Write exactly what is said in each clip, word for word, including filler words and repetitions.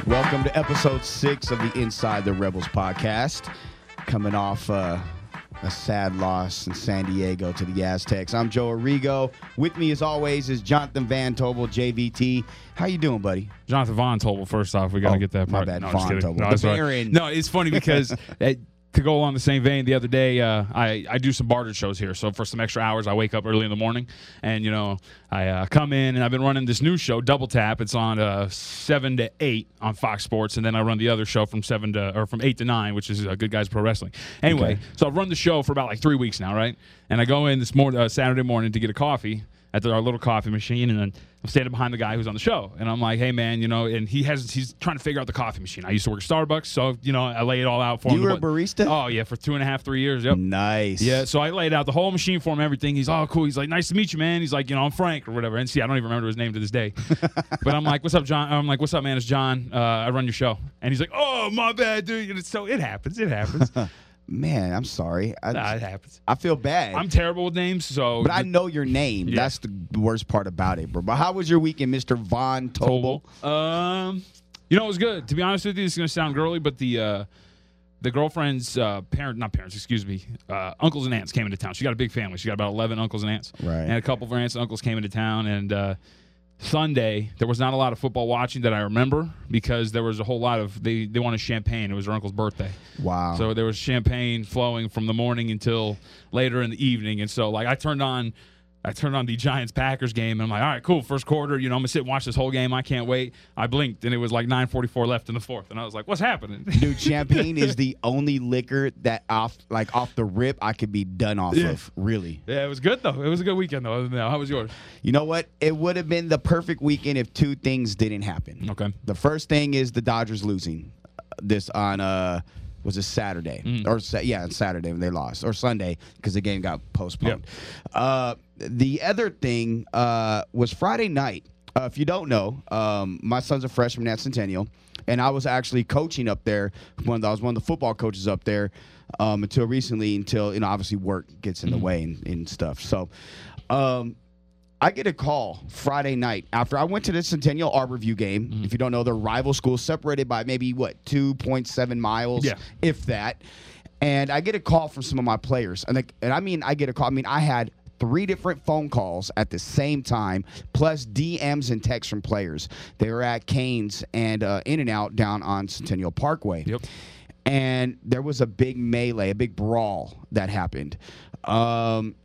Welcome to episode six of the Inside the Rebels podcast. Coming off uh, a sad loss in San Diego to the Aztecs. I'm Joe Arrigo. With me, as always, is Jonathan Van Tobel, J V T. How you doing, buddy? Jonathan Von Tobel, first off. We got to Oh, get that part. my bad, No, Von just Tobel. No, The that's right. Baron. No, it's funny because it, to go along the same vein, the other day uh, I, I do some barter shows here. So for some extra hours, I wake up early in the morning and, you know, I uh, come in and I've been running this new show, Double Tap. It's on uh, seven to eight on Fox Sports. And then I run the other show from seven to or from eight to nine, which is uh, Good Guys Pro Wrestling. Anyway, Okay. so I've run the show for about like three weeks now, right? And I go in this morning, uh, Saturday morning to get a coffee at the, our little coffee machine, and then I'm standing behind the guy who's on the show, and I'm like, "Hey, man, you know," and he has he's trying to figure out the coffee machine. I used to work at Starbucks, so you know, I lay it all out for him. You were a But- barista? Oh yeah, for two and a half, three years. Yep. Nice. Yeah, so I laid out the whole machine for him, everything. He's all cool. He's like, "Nice to meet you, man." He's like, "You know, I'm Frank or whatever." And see, I don't even remember his name to this day. But I'm like, "What's up, John?" I'm like, "What's up, man? It's John. Uh, I run your show." And he's like, "Oh, my bad, dude." And so it happens. It happens. Man, I'm sorry. I, Nah, it happens. I feel bad. I'm terrible with names, so but I know your name. Yeah. That's the worst part about it, bro. But how was your weekend, Mister Von Tobel? Um, you know, it was good. To be honest with you, it's going to sound girly, but the uh, the girlfriend's uh, parent, not parents, excuse me, uh, uncles and aunts came into town. She got a big family. She got about eleven uncles and aunts. Right. And a couple of her aunts and uncles came into town. And uh, Sunday, there was not a lot of football watching that I remember because there was a whole lot of, they, they wanted champagne. It was her uncle's birthday. Wow. So there was champagne flowing from the morning until later in the evening. And so, like, I turned on I turned on the Giants-Packers game, and I'm like, all right, cool, first quarter. You know, I'm going to sit and watch this whole game. I can't wait. I blinked, and it was like nine forty-four left in the fourth. And I was like, what's happening? Dude, champagne is the only liquor that off like off the rip I could be done off Yeah. of. Really. Yeah, it was good, though. It was a good weekend, though. Other than that, how was yours? You know what? It would have been the perfect weekend if two things didn't happen. Okay. The first thing is the Dodgers losing this on uh was it Saturday Mm. or sa- yeah, it's Saturday when they lost, or Sunday because the game got postponed. Uh, the other thing uh, was Friday night. Uh, if you don't know, um, my son's a freshman at Centennial, and I was actually coaching up there. One, I was one of the football coaches up there um, until recently, until you know obviously work gets in the way and, and stuff. So. Um, I get a call Friday night after I went to the Centennial Arborview game. Mm-hmm. If you don't know, they're rival schools separated by maybe, what, two point seven miles, Yeah. if that. And I get a call from some of my players. And, like, and I mean, I get a call. I mean, I had three different phone calls at the same time, plus D Ms and texts from players. They were at Cane's and uh, In-N-Out down on Centennial Parkway. Yep. And there was a big melee, a big brawl that happened. Um,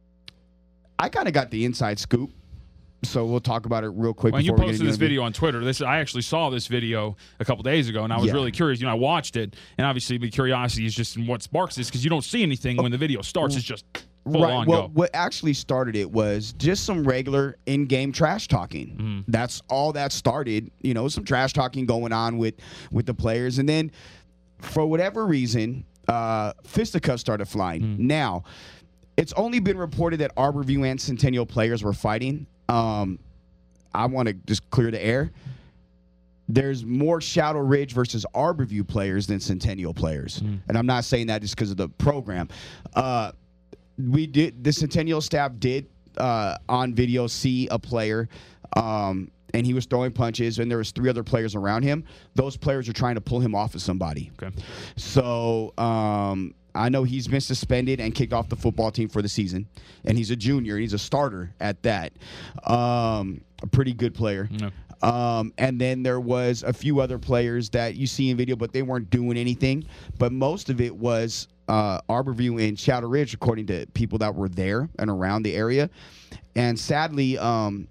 I kind of got the inside scoop, so we'll talk about it real quick. When you before we get posted into this the- video on Twitter, this I actually saw this video a couple days ago, and I was Yeah. really curious. You know, I watched it, and obviously the curiosity is just in what sparks this because you don't see anything when the video starts. It's just full right. on Well, go. what actually started it was just some regular in-game trash talking. Mm-hmm. That's all that started. You know, some trash talking going on with with the players, and then for whatever reason, uh, fisticuffs started flying. Mm-hmm. Now, it's only been reported that Arborview and Centennial players were fighting. Um, I want to just clear the air. There's more Shadow Ridge versus Arborview players than Centennial players, Mm-hmm. and I'm not saying that just because of the program. Uh, we did the Centennial staff did uh, on video see a player, um, and he was throwing punches, and there was three other players around him. Those players are trying to pull him off of somebody. Okay. So um, I know he's been suspended and kicked off the football team for the season, and he's a junior. He's a starter at that. Um, a pretty good player. No. Um, and then there was a few other players that you see in video, but they weren't doing anything. But most of it was uh, Arborview and Shadow Ridge, according to people that were there and around the area. And sadly, um,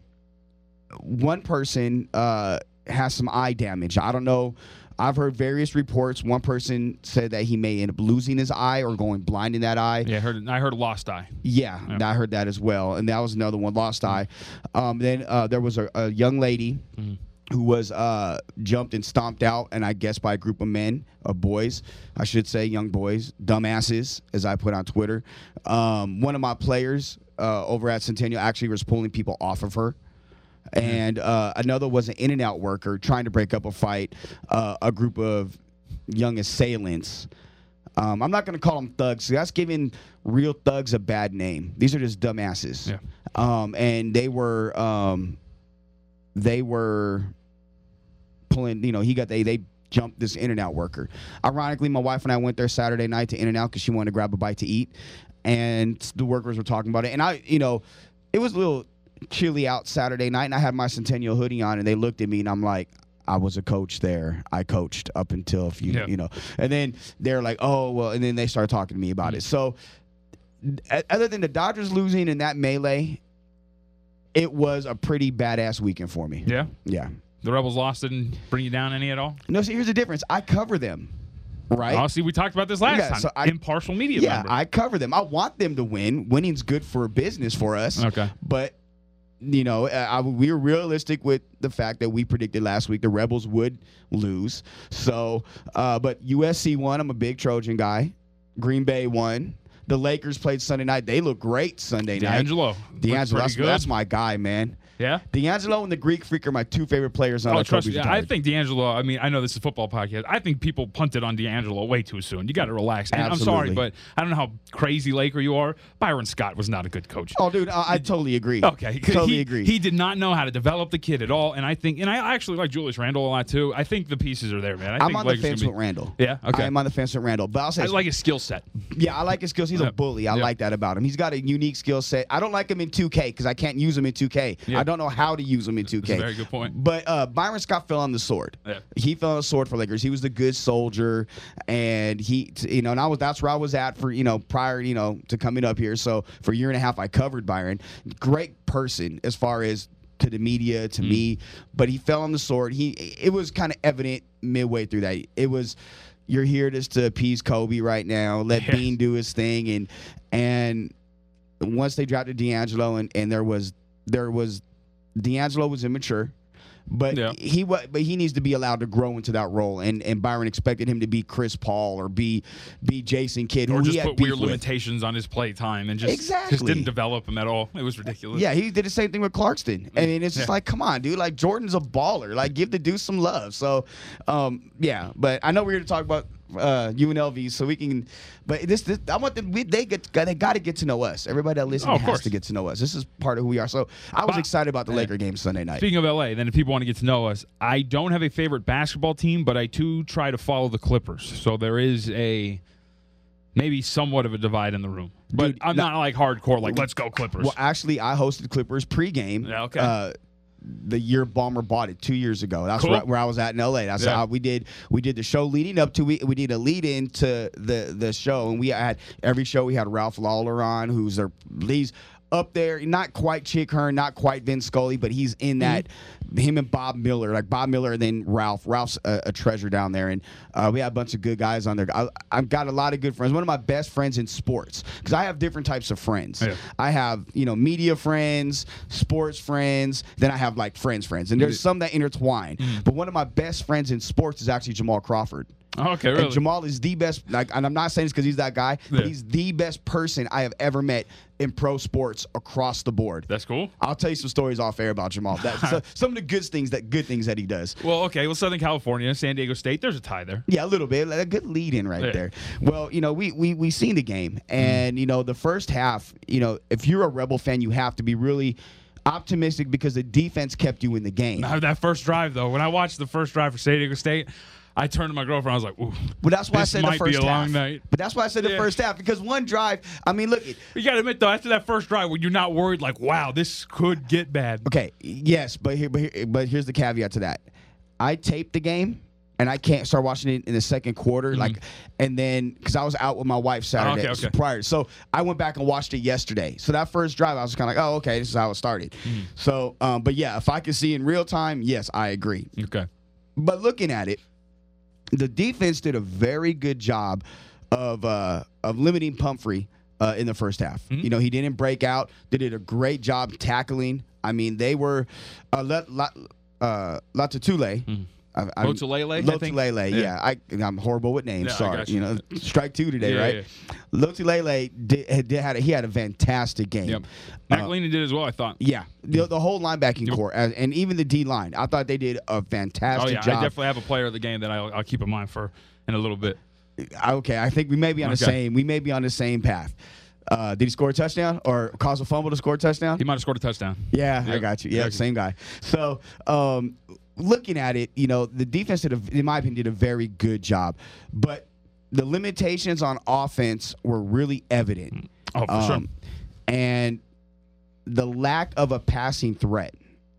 one person uh, has some eye damage. I don't know. I've heard various reports. One person said that he may end up losing his eye or going blind in that eye. Yeah, I heard. I heard a lost eye. Yeah, Yeah. I heard that as well. And that was another one, lost eye. Um, then uh, there was a, a young lady Mhm. who was uh, jumped and stomped out, and I guess by a group of men, of boys, I should say, young boys, dumbasses, as I put on Twitter. Um, one of my players uh, over at Centennial actually was pulling people off of her. And uh, another was an In-N-Out worker trying to break up a fight. Uh, a group of young assailants. Um, I'm not going to call them thugs. That's giving real thugs a bad name. These are just dumbasses. Yeah. Um, and they were um, they were pulling. You know, he got they they jumped this In-N-Out worker. Ironically, my wife and I went there Saturday night to In-N-Out because she wanted to grab a bite to eat, and the workers were talking about it. And I, you know, it was a little chilly out Saturday night, and I had my Centennial hoodie on, and they looked at me, and I'm like, I was a coach there. I coached up until a few, Yeah. you know. And then they're like, oh, well, and then they started talking to me about Mm-hmm. it. So other than the Dodgers losing in that melee, it was a pretty badass weekend for me. Yeah. Yeah. The Rebels lost didn't bring you down any at all? No, see, here's the difference. I cover them, right? Oh, see, we talked about this last Yeah, time. so I- Impartial media yeah, member. I cover them. I want them to win. Winning's good for business for us. Okay. But, you know, I, I, we were realistic with the fact that we predicted last week the Rebels would lose. So, uh, but U S C won. I'm a big Trojan guy. Green Bay won. The Lakers played Sunday night. They look great Sunday night. D'Angelo. D'Angelo, that's, good. that's my guy, man. Yeah? D'Angelo and the Greek Freak are my two favorite players on Oh, the trust Kobe's me. I retired. think D'Angelo, I mean, I know this is a football podcast. I think people punted on D'Angelo way too soon. You got to relax. And I'm sorry, Absolutely. but I don't know how crazy Laker you are. Byron Scott was not a good coach. Oh, dude, I, I totally agree. Okay, Totally he, agree. He did not know how to develop the kid at all, and I think, and I actually like Julius Randle a lot too. I think the pieces are there, man. I I'm think on the Lakers fence can with be, Randall. Yeah, okay. I'm on the fence with Randall. But I'll say, I this. like his skill set. yeah, I like his skills. He's Yeah. a bully. I Yeah. like that about him. He's got a unique skill set. I don't like him in two K because I can't use him in two K. Yeah. I don't know how to use him in two K. That's a very good point. But uh, Byron Scott fell on the sword. Yeah. He fell on the sword for Lakers. He was the good soldier, and he, you know, and I was that's where I was at for you know prior, you know, to coming up here. So for a year and a half, I covered Byron. Great person as far as to the media, to Mm. me, but he fell on the sword. He it was kind of evident midway through that. It was you're here just to appease Kobe right now. Let Yeah. Bean do his thing, and and once they drafted D'Angelo, and and there was there was D'Angelo was immature. But Yeah. he wa- but he needs to be allowed to grow into that role, and, and Byron expected him to be Chris Paul or be be Jason Kidd, Or who he just had put beef weird with. limitations on his play time and just, Exactly. just didn't develop him at all. It was ridiculous. Yeah, he did the same thing with Clarkston. I mean, it's just Yeah. like, come on, dude. Like Jordan's a baller. Like, give the dude some love. So, um, yeah. But I know we're here to talk about uh, U N L V, so we can. But this, this I want them. We, they get. They got to get to know us. Everybody that listens Oh, of has course. to get to know us. This is part of who we are. So I was But- excited about the yeah. Laker game Sunday night. Speaking of L A, then if people want to get to know us, I don't have a favorite basketball team, but I do try to follow the Clippers. So there is a maybe somewhat of a divide in the room. But Dude, I'm no- not like hardcore, like, let's go Clippers. Well, actually, I hosted Clippers pregame. Yeah, okay. Uh, the year Balmer bought it two years ago. That's Cool. where, where I was at in L A. That's Yeah. how we did. We did the show leading up to we we did a lead into the the show, and we had every show we had Ralph Lawler on, who's their he's up there, not quite Chick Hearn, not quite Vince Scully, but he's in that. Him and Bob Miller, like Bob Miller, and then Ralph. Ralph's a, a treasure down there, and uh, we had a bunch of good guys on there. I, I've got a lot of good friends. One of my best friends in sports, because I have different types of friends. Yeah. I have, you know, media friends, sports friends, then I have like friends friends. And there's some that intertwine. But one of my best friends in sports is actually Jamal Crawford. okay, really? And Jamal is the best, like, and I'm not saying this because he's that guy, but Yeah. he's the best person I have ever met in pro sports across the board. That's cool. I'll tell you some stories off air about Jamal. That, so, some of the good things that good things that he does. Well, okay. Well, Southern California, San Diego State, there's a tie there. Yeah, a little bit. Like a good lead in right Yeah. there. Well, you know, we we we seen the game, and you know, the first half. You know, if you're a Rebel fan, you have to be really optimistic because the defense kept you in the game. Now, that first drive, though, when I watched the first drive for San Diego State, I turned to my girlfriend. I was like, ooh. But that's why This I said might the first be a long half. night. But that's why I said the Yeah. first half because one drive. I mean, look. You got to admit, though, after that first drive, when you're not worried, like, wow, this could get bad. Okay, yes, but here, but here, but here's the caveat to that. I taped the game. And I can't start watching it in the second quarter, like, and then because I was out with my wife Saturday Mm-hmm. okay, okay. prior, so I went back and watched it yesterday. So that first drive, I was kind of like, oh, okay, this is how it started. Mm-hmm. So, um, but yeah, if I can see in real time, yes, I agree. Okay. But looking at it, the defense did a very good job of uh, of limiting Pumphrey uh, in the first half. Mm-hmm. You know, he didn't break out. They did a great job tackling. I mean, they were uh, La, La, uh, Latatule. Mm-hmm. I, I'm- Lotulele, I think? Lotulele, yeah. Yeah. I, I'm horrible with names. Yeah, I Sorry, got you. you. know, strike two today, Yeah, right? yeah. Lotulele did, had, did had a, he had a fantastic game. Yep. Uh, McElhaney did as well, I thought. yeah, the, the whole linebacking Yep. core, and, and even the D line, I thought they did a fantastic Oh, yeah. job. I definitely have a player of the game that I'll, I'll keep in mind for in a little bit. Okay, I think we may be on the Okay. same. We may be on the same path. Uh, did he score a touchdown or cause a fumble to score a touchdown? He might have scored a touchdown. Yeah, I Yep. got you. Yeah, Yep. same guy. So, um, looking at it, you know, the defense did, a, in my opinion, did a very good job. But the limitations on offense were really evident. Oh, for um, sure. And the lack of a passing threat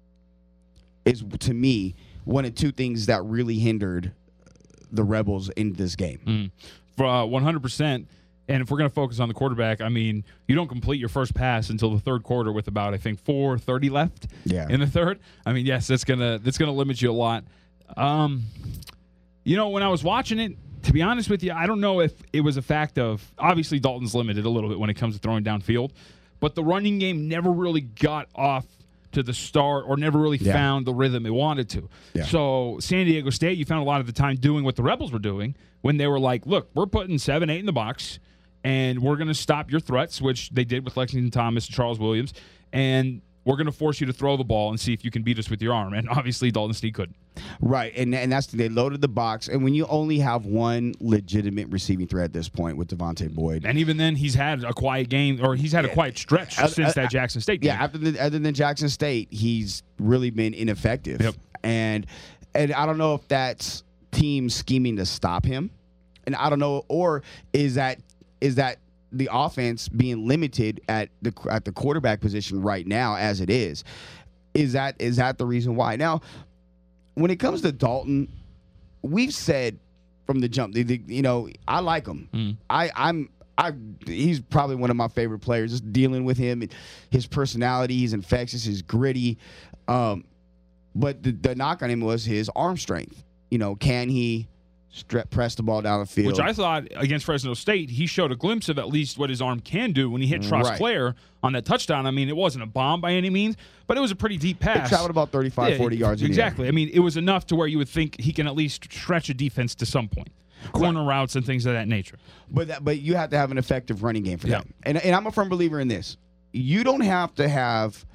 is, to me, one of two things that really hindered the Rebels in this game. Mm. For uh, one hundred percent. And if we're going to focus on the quarterback, I mean, you don't complete your first pass until the third quarter with about, I think, four thirty left Yeah. in the third. I mean, yes, that's gonna that's gonna limit you a lot. Um, you know, when I was watching it, to be honest with you, I don't know if it was a fact of obviously Dalton's limited a little bit when it comes to throwing downfield, but the running game never really got off to the start or never really Yeah. found the rhythm it wanted to. Yeah. So San Diego State, you found a lot of the time doing what the Rebels were doing when they were like, look, we're putting seven, eight in the box, and we're going to stop your threats, which they did with Lexington Thomas and Charles Williams, and we're going to force you to throw the ball and see if you can beat us with your arm. And obviously Dalton Sneed couldn't. Right, and and that's they loaded the box. And when you only have one legitimate receiving threat at this point with Devontae Boyd, And even then, he's had a quiet game, or he's had a quiet stretch Uh, since uh, that Jackson State game. yeah, after the, other than Jackson State, he's really been ineffective. Yep. And and I don't know if that's team scheming to stop him, and I don't know, or is that is that the offense being limited at the at the quarterback position right now as it is. Is that is that the reason why? Now, when it comes to Dalton, we've said from the jump, the, the, you know, I like him. Mm. I I'm I he's probably one of my favorite players. Just dealing with him, and his personality, he's infectious, he's gritty. Um, but the, the knock on him was his arm strength. You know, can he Strep, press the ball down the field? Which I thought against Fresno State, he showed a glimpse of at least what his arm can do when he hit Trosclair right. on that touchdown. I mean, it wasn't a bomb by any means, but it was a pretty deep pass. It traveled about thirty-five, yeah, forty yards. Exactly. In the I air. mean, it was enough to where you would think he can at least stretch a defense to some point. Corner right. routes and things of that nature. But that, but you have to have an effective running game for yeah. that. And, and I'm a firm believer in this. You don't have to have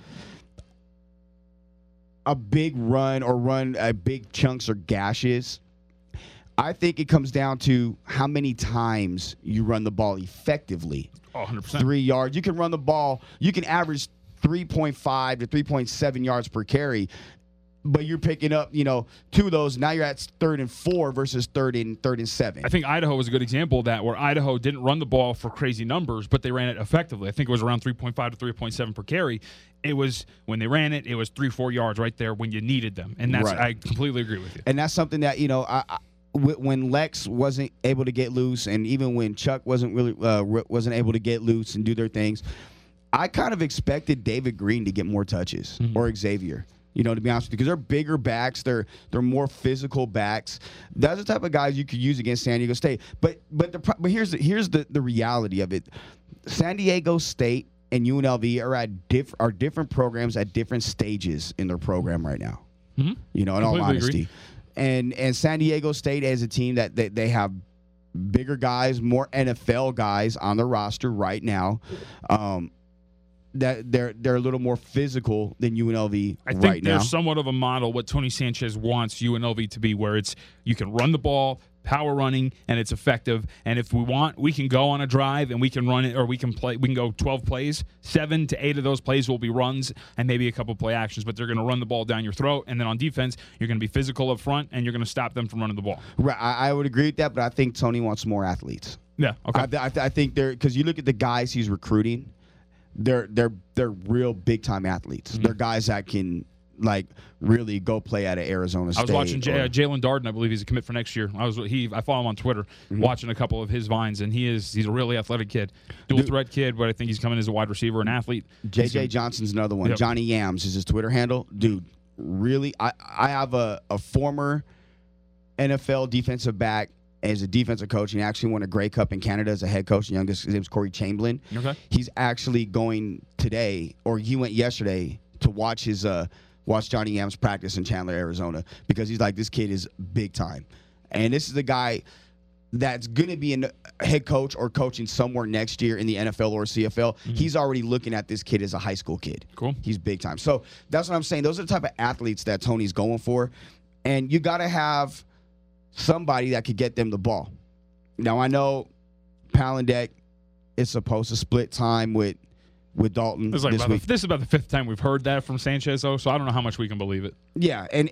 a big run or run a big chunks or gashes. I think it comes down to how many times you run the ball effectively. Oh, one hundred percent. Three yards. You can run the ball. You can average three point five to three point seven yards per carry, but you're picking up, you know, two of those. Now you're at third and four versus third and third and seven. I think Idaho was a good example of that, where Idaho didn't run the ball for crazy numbers, but they ran it effectively. I think it was around three point five to three point seven per carry. It was, when they ran it, it was three, four yards right there when you needed them. And that's, right. I completely agree with you. And that's something that, you know, I, I when Lex wasn't able to get loose, and even when Chuck wasn't really uh, wasn't able to get loose and do their things, I kind of expected David Green to get more touches, mm-hmm. or Xavier. You know, to be honest with you, because they're bigger backs, they're they're more physical backs. That's the type of guys you could use against San Diego State. But but the but here's the, here's the, the reality of it: San Diego State and U N L V are at diff, are different programs at different stages in their program right now. Mm-hmm. You know, in Completely all honesty. Agree. And and San Diego State as a team that they, they have bigger guys, more N F L guys on the roster right now. Um, that they're they're a little more physical than U N L V I think right they're now. somewhat of a model what Tony Sanchez wants U N L V to be, where it's you can run the ball, power running, and it's effective. And if we want, we can go on a drive and we can run it, or we can play. We can go twelve plays. Seven to eight of those plays will be runs and maybe a couple play actions. But they're going to run the ball down your throat, and then on defense, you're going to be physical up front, and you're going to stop them from running the ball. Right, I, I would agree with that, but I think Tony wants more athletes. Yeah, okay. I, I, I think they're because you look at the guys he's recruiting, they're they're they're real big time athletes. Mm-hmm. They're guys that can like really go play at Arizona State. I was watching J- uh, Jalen Darden. I believe he's a commit for next year. I was he. I follow him on Twitter, mm-hmm. watching a couple of his vines, and he is he's a really athletic kid, dual Dude, threat kid. But I think he's coming as a wide receiver and athlete. J J Johnson's another one. Yep. Johnny Yams is his Twitter handle. Dude, really, I I have a a former N F L defensive back as a defensive coach, and he actually won a Grey Cup in Canada as a head coach. The youngest, his name's Corey Chamberlain. Okay. He's actually going today, or he went yesterday to watch his uh, watch Johnny Yams practice in Chandler, Arizona, because he's like, this kid is big time, and this is the guy that's going to be a head coach or coaching somewhere next year in the N F L or C F L. Mm-hmm. He's already looking at this kid as a high school kid. Cool. He's big time. So that's what I'm saying. Those are the type of athletes that Tony's going for, and you got to have somebody that could get them the ball. Now, I know Palandek is supposed to split time with with Dalton this, like this about week. The, this is about the fifth time we've heard that from Sanchez, though, so I don't know how much we can believe it. Yeah, and, and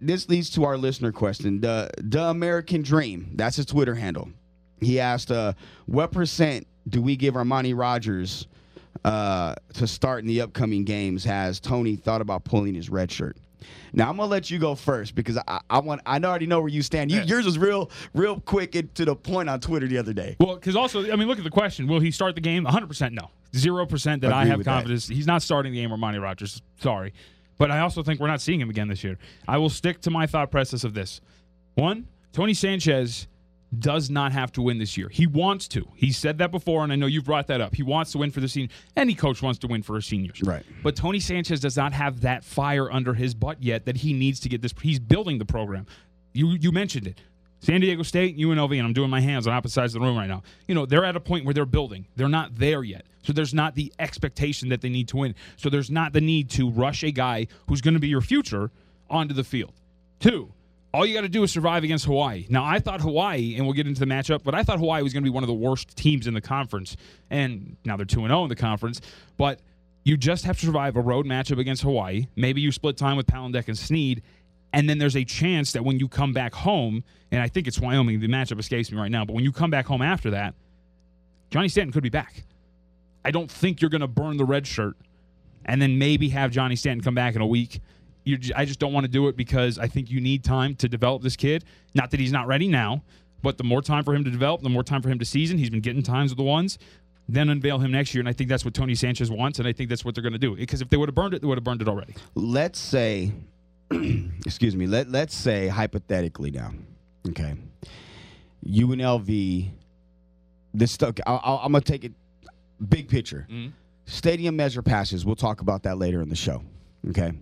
this leads to our listener question. The the American Dream, that's his Twitter handle. He asked, uh, what percent do we give Armani Rogers uh, to start in the upcoming games? Has Tony thought about pulling his red shirt? Now I'm gonna let you go first because I, I want I already know where you stand. You, yours was real real quick and to the point on Twitter the other day. Well, because also I mean, look at the question: will he start the game? one hundred percent no, zero percent that I have confidence. That. He's not starting the game. Armani Rogers, sorry, but I also think we're not seeing him again this year. I will stick to my thought process of this: one, Tony Sanchez does not have to win this year. He wants to. He said that before, and I know you've brought that up. He wants to win for the senior. Any coach wants to win for his seniors. Right. But Tony Sanchez does not have that fire under his butt yet that he needs to get this. He's building the program. You you mentioned it. San Diego State, U N L V, and I'm doing my hands on opposite sides of the room right now. You know, they're at a point where they're building. They're not there yet. So there's not the expectation that they need to win. So there's not the need to rush a guy who's going to be your future onto the field. Two, all you got to do is survive against Hawaii. Now, I thought Hawaii, and we'll get into the matchup, but I thought Hawaii was going to be one of the worst teams in the conference. And now they're two and oh in the conference. But you just have to survive a road matchup against Hawaii. Maybe you split time with Palandek and Snead. And then there's a chance that when you come back home, and I think it's Wyoming, the matchup escapes me right now, but when you come back home after that, Johnny Stanton could be back. I don't think you're going to burn the red shirt and then maybe have Johnny Stanton come back in a week. You, I just don't want to do it because I think you need time to develop this kid. Not that he's not ready now, but the more time for him to develop, the more time for him to season. He's been getting times with the ones. Then unveil him next year, and I think that's what Tony Sanchez wants, and I think that's what they're going to do. Because if they would have burned it, they would have burned it already. Let's say, excuse me, let, let's say hypothetically now, okay, U N L V, this stuff, I'll, I'll, I'm going to take it big picture. Mm-hmm. Stadium measure passes, we'll talk about that later in the show, okay?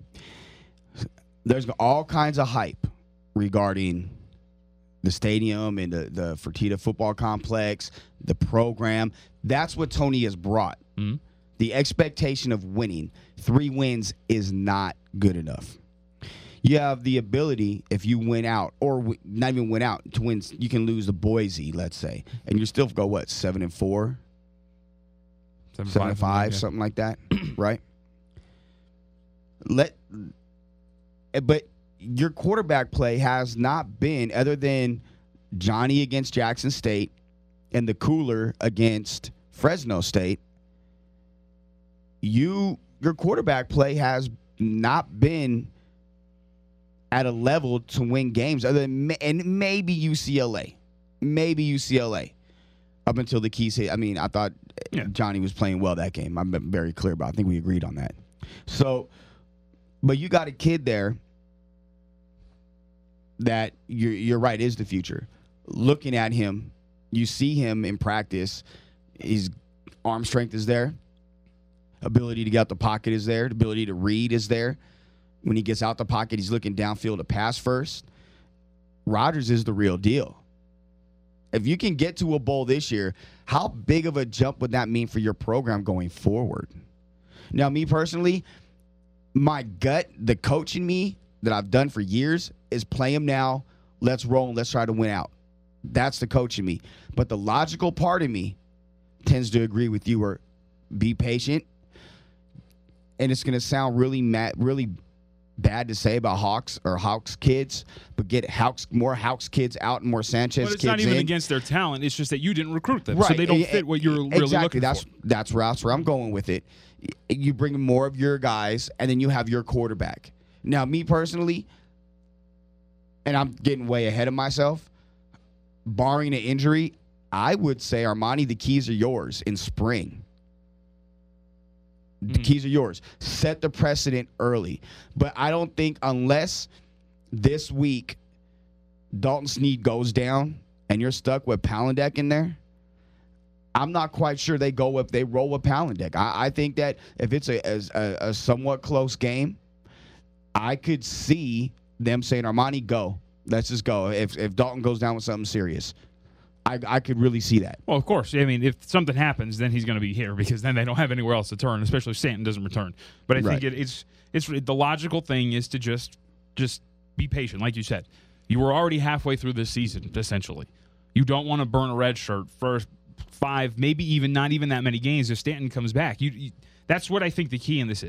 There's all kinds of hype regarding the stadium and the, the Fertitta football complex, the program. That's what Tony has brought. Mm-hmm. The expectation of winning. Three wins is not good enough. You have the ability, if you win out, or w- not even win out, to win. You can lose to Boise, let's say, and you still go, what, seven and four? Seven, seven five, and five, yeah. Something like that, right? Let... But your quarterback play has not been, other than Johnny against Jackson State and the cooler against Fresno State, you your quarterback play has not been at a level to win games, other than and maybe U C L A, maybe U C L A, up until the keys hit. I mean, I thought yeah. Johnny was playing well that game. I'm very clear about it. I think we agreed on that. So. But you got a kid there that you're, you're right is the future. Looking at him, you see him in practice. His arm strength is there. Ability to get out the pocket is there. The ability to read is there. When he gets out the pocket, he's looking downfield to pass first. Rodgers is the real deal. If you can get to a bowl this year, how big of a jump would that mean for your program going forward? Now, me personally, my gut, the coach in me that I've done for years is play him now, let's roll, and let's try to win out. That's the coach in me. But the logical part of me tends to agree with you or be patient. And it's going to sound really mad, really bad to say about Hawks or Hawks kids, but get Hawks more Hawks kids out and more Sanchez kids in. But it's not even in. against their talent. It's just that you didn't recruit them, right. so they don't and, fit what you're exactly. really looking that's, for. That's where, that's where I'm going with it. You bring more of your guys, and then you have your quarterback. Now, me personally, and I'm getting way ahead of myself, barring an injury, I would say, Armani, the keys are yours in spring. The mm. keys are yours. Set the precedent early. But I don't think unless this week Dalton Snead goes down and you're stuck with Palandek in there, I'm not quite sure they go if they roll with Palandek. I, I think that if it's a, a, a somewhat close game, I could see them saying, Armani, go. Let's just go. If if Dalton goes down with something serious, I, I could really see that. Well, of course. I mean, if something happens, then he's going to be here because then they don't have anywhere else to turn, especially if Stanton doesn't return. But I right. think it, it's it's the logical thing is to just just be patient, like you said. You were already halfway through this season, essentially. You don't want to burn a red shirt for five, maybe even not even that many games if Stanton comes back. You, you that's what I think the key in this is.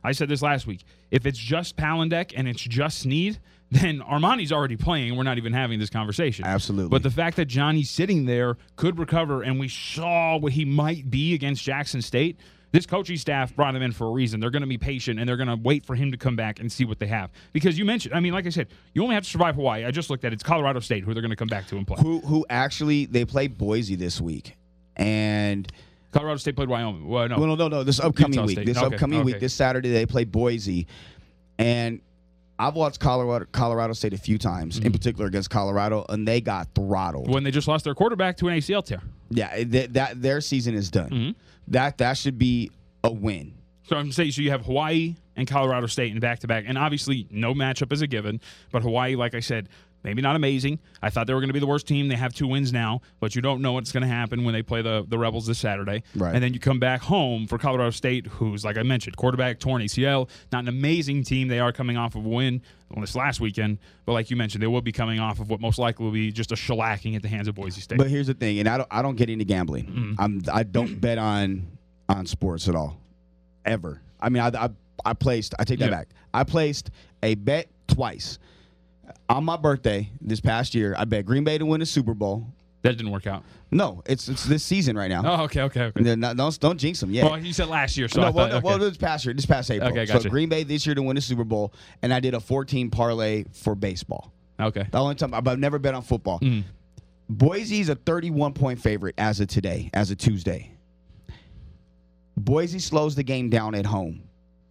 I said this last week. If it's just Palandek and it's just Snead, then Armani's already playing. We're not even having this conversation. Absolutely. But the fact that Johnny's sitting there could recover, and we saw what he might be against Jackson State, this coaching staff brought him in for a reason. They're going to be patient, and they're going to wait for him to come back and see what they have. Because you mentioned, I mean, like I said, you only have to survive Hawaii. I just looked at it. It's Colorado State who they're going to come back to and play. Who who actually, they play Boise this week. And Colorado State played Wyoming. Well, no. Well, no, no, no. This upcoming Utah week. State. This Okay, upcoming okay. week, this Saturday, they play Boise. And I've watched Colorado Colorado State a few times, Mm-hmm. in particular against Colorado, and they got throttled. When they just lost their quarterback to an A C L tear. Yeah, th- that their season is done. Mm-hmm. That that should be a win. So I'm saying, so you have Hawaii and Colorado State in back-to-back, and obviously no matchup is a given, but Hawaii, like I said, maybe not amazing. I thought they were going to be the worst team. They have two wins now, but you don't know what's going to happen when they play the, the Rebels this Saturday. Right. And then you come back home for Colorado State, who's, like I mentioned, quarterback, torn A C L, not an amazing team. They are coming off of a win on this last weekend, but like you mentioned, they will be coming off of what most likely will be just a shellacking at the hands of Boise State. But here's the thing, and I don't I don't get into gambling. Mm-hmm. I'm I don't bet on on sports at all, ever. I mean, I I, I placed. I take that Yeah. back. I placed a bet twice on my birthday this past year. I bet Green Bay to win the Super Bowl. That didn't work out. No, it's it's this season right now. Oh, okay, okay, okay. They're not- don't don't jinx them yet. Well, you said last year, so no, I well, thought, no, okay. well, this past year, this past April. Okay, So gotcha. Green Bay this year to win the Super Bowl, and I did a fourteen parlay for baseball. okay. The only time, but I've never bet on football. Mm. Boise's a thirty-one point favorite as of today, as of Tuesday. Boise slows the game down at home.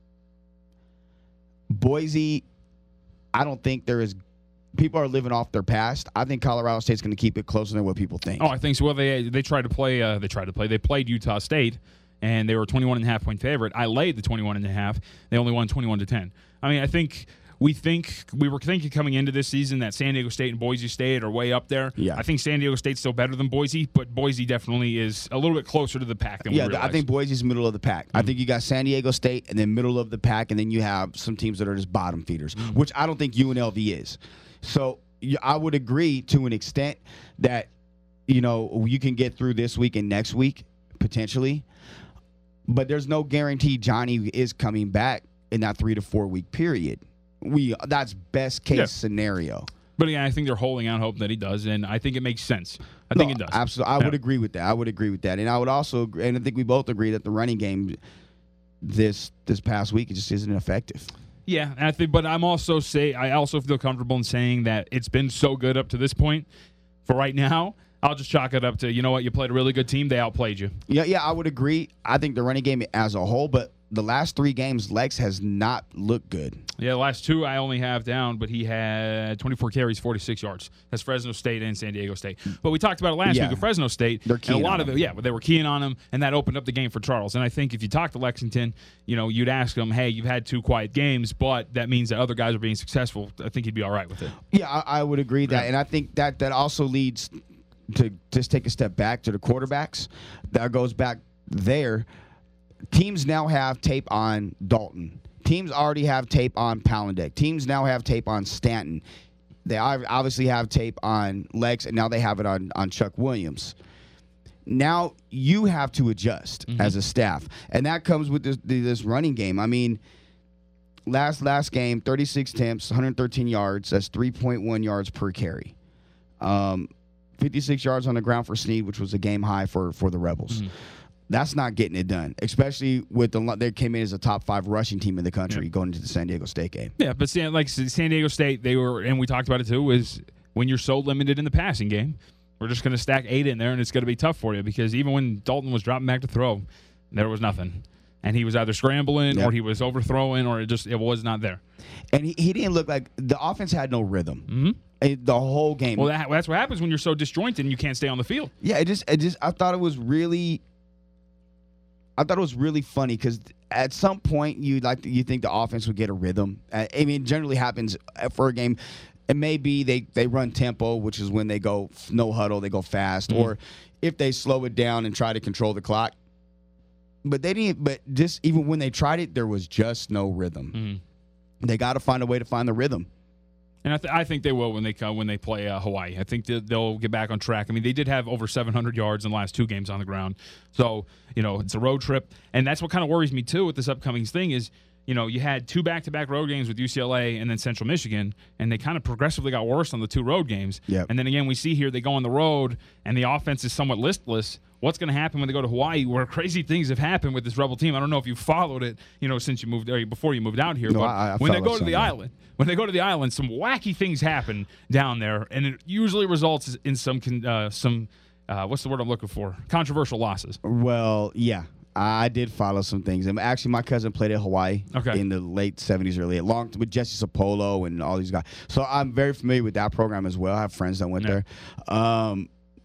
Boise, I don't think there is. People are living off their past. I think Colorado State's going to keep it closer than what people think. Oh, I think so. Well, they they tried to play. Uh, they tried to play. They played Utah State, and they were a twenty-one and a half point favorite. I laid the twenty-one and a half. They only won twenty-one to ten. I mean, I think we think we were thinking coming into this season that San Diego State and Boise State are way up there. Yeah. I think San Diego State's still better than Boise, but Boise definitely is a little bit closer to the pack than Yeah, we th- I realized. think Boise's middle of the pack. I think you got San Diego State and then middle of the pack, and then you have some teams that are just bottom feeders, which I don't think U N L V is. So y- I would agree to an extent that, you know, you can get through this week and next week, potentially. But there's no guarantee Johnny is coming back in that three to four week period. We That's best case Yeah. scenario. But again, I think they're holding out hope that he does, and I think it makes sense. I think No, it does. Absolutely. I Yeah. would agree with that. I would agree with that. And I would also agree, and I think we both agree that the running game this this past week it just isn't effective. Yeah, and I think, but I'm also say I also feel comfortable in saying that it's been so good up to this point. For right now, I'll just chalk it up to, you know what, you played a really good team, they outplayed you. Yeah, yeah, I would agree. I think the running game as a whole, but the last three games, Lex has not looked good. Yeah, the last two I only have down, but he had twenty-four carries, forty-six yards. That's Fresno State and San Diego State. But we talked about it last Yeah. week with Fresno State. They're and a keying lot on of him. it, yeah, but they were keying on him, and that opened up the game for Charles. And I think if you talk to Lexington, you know, you'd ask him, hey, you've had two quiet games, but that means that other guys are being successful. I think he'd be all right with it. Yeah, I, I would agree that, Yeah. and I think that that also leads to just take a step back to the quarterbacks. That goes back there. Teams now have tape on Dalton. Teams already have tape on Palandek. Teams now have tape on Stanton. They ob- obviously have tape on Lex, and now they have it on, on Chuck Williams. Now you have to adjust as a staff, and that comes with this, this running game. I mean, last last game, thirty-six attempts, one hundred thirteen yards. That's three point one yards per carry. Um, fifty-six yards on the ground for Snead, which was a game high for for the Rebels. Mm-hmm. That's not getting it done, especially with the they came in as a top five rushing team in the country Yeah. going into the San Diego State game. Yeah, but San, like San Diego State, they were, and we talked about it too, is when you're so limited in the passing game, we're just going to stack eight in there, and it's going to be tough for you because even when Dalton was dropping back to throw, there was nothing. And he was either scrambling Yep. or he was overthrowing or it just it was not there. And he, he didn't look like the offense had no rhythm. Mm-hmm. It- the whole game. Well, that, that's what happens when you're so disjointed and you can't stay on the field. Yeah, it just, it just, I thought it was really, I thought it was really funny because at some point you like you think the offense would get a rhythm. Uh, I mean, it generally happens for a game. It may be they they run tempo, which is when they go no huddle, they go fast, Mm-hmm. or if they slow it down and try to control the clock. But they didn't. But just even when they tried it, there was just no rhythm. Mm-hmm. They got to find a way to find the rhythm. And I, th- I think they will when they come when they play uh, Hawaii. I think that they'll get back on track. I mean, they did have over seven hundred yards in the last two games on the ground. So, you know, it's a road trip. And that's what kind of worries me, too, with this upcoming thing is, you know, you had two back-to-back road games with U C L A and then Central Michigan, and they kind of progressively got worse on the two road games. Yep. And then again, we see here they go on the road, and the offense is somewhat listless. What's going to happen when they go to Hawaii, where crazy things have happened with this Rebel team? I don't know if you followed it, you know, since you moved or before you moved out here. No, but I- I when they followed go to some the of that. island, when they go to the island, some wacky things happen down there, and it usually results in some con- uh, some uh, what's the word I'm looking for? Controversial losses. Well, yeah. I did follow some things. And actually, my cousin played at Hawaii Okay. in the late seventies, early long with Jesse Sapolo and all these guys. So I'm very familiar with that program as well. I have friends that went Yeah. there. Um,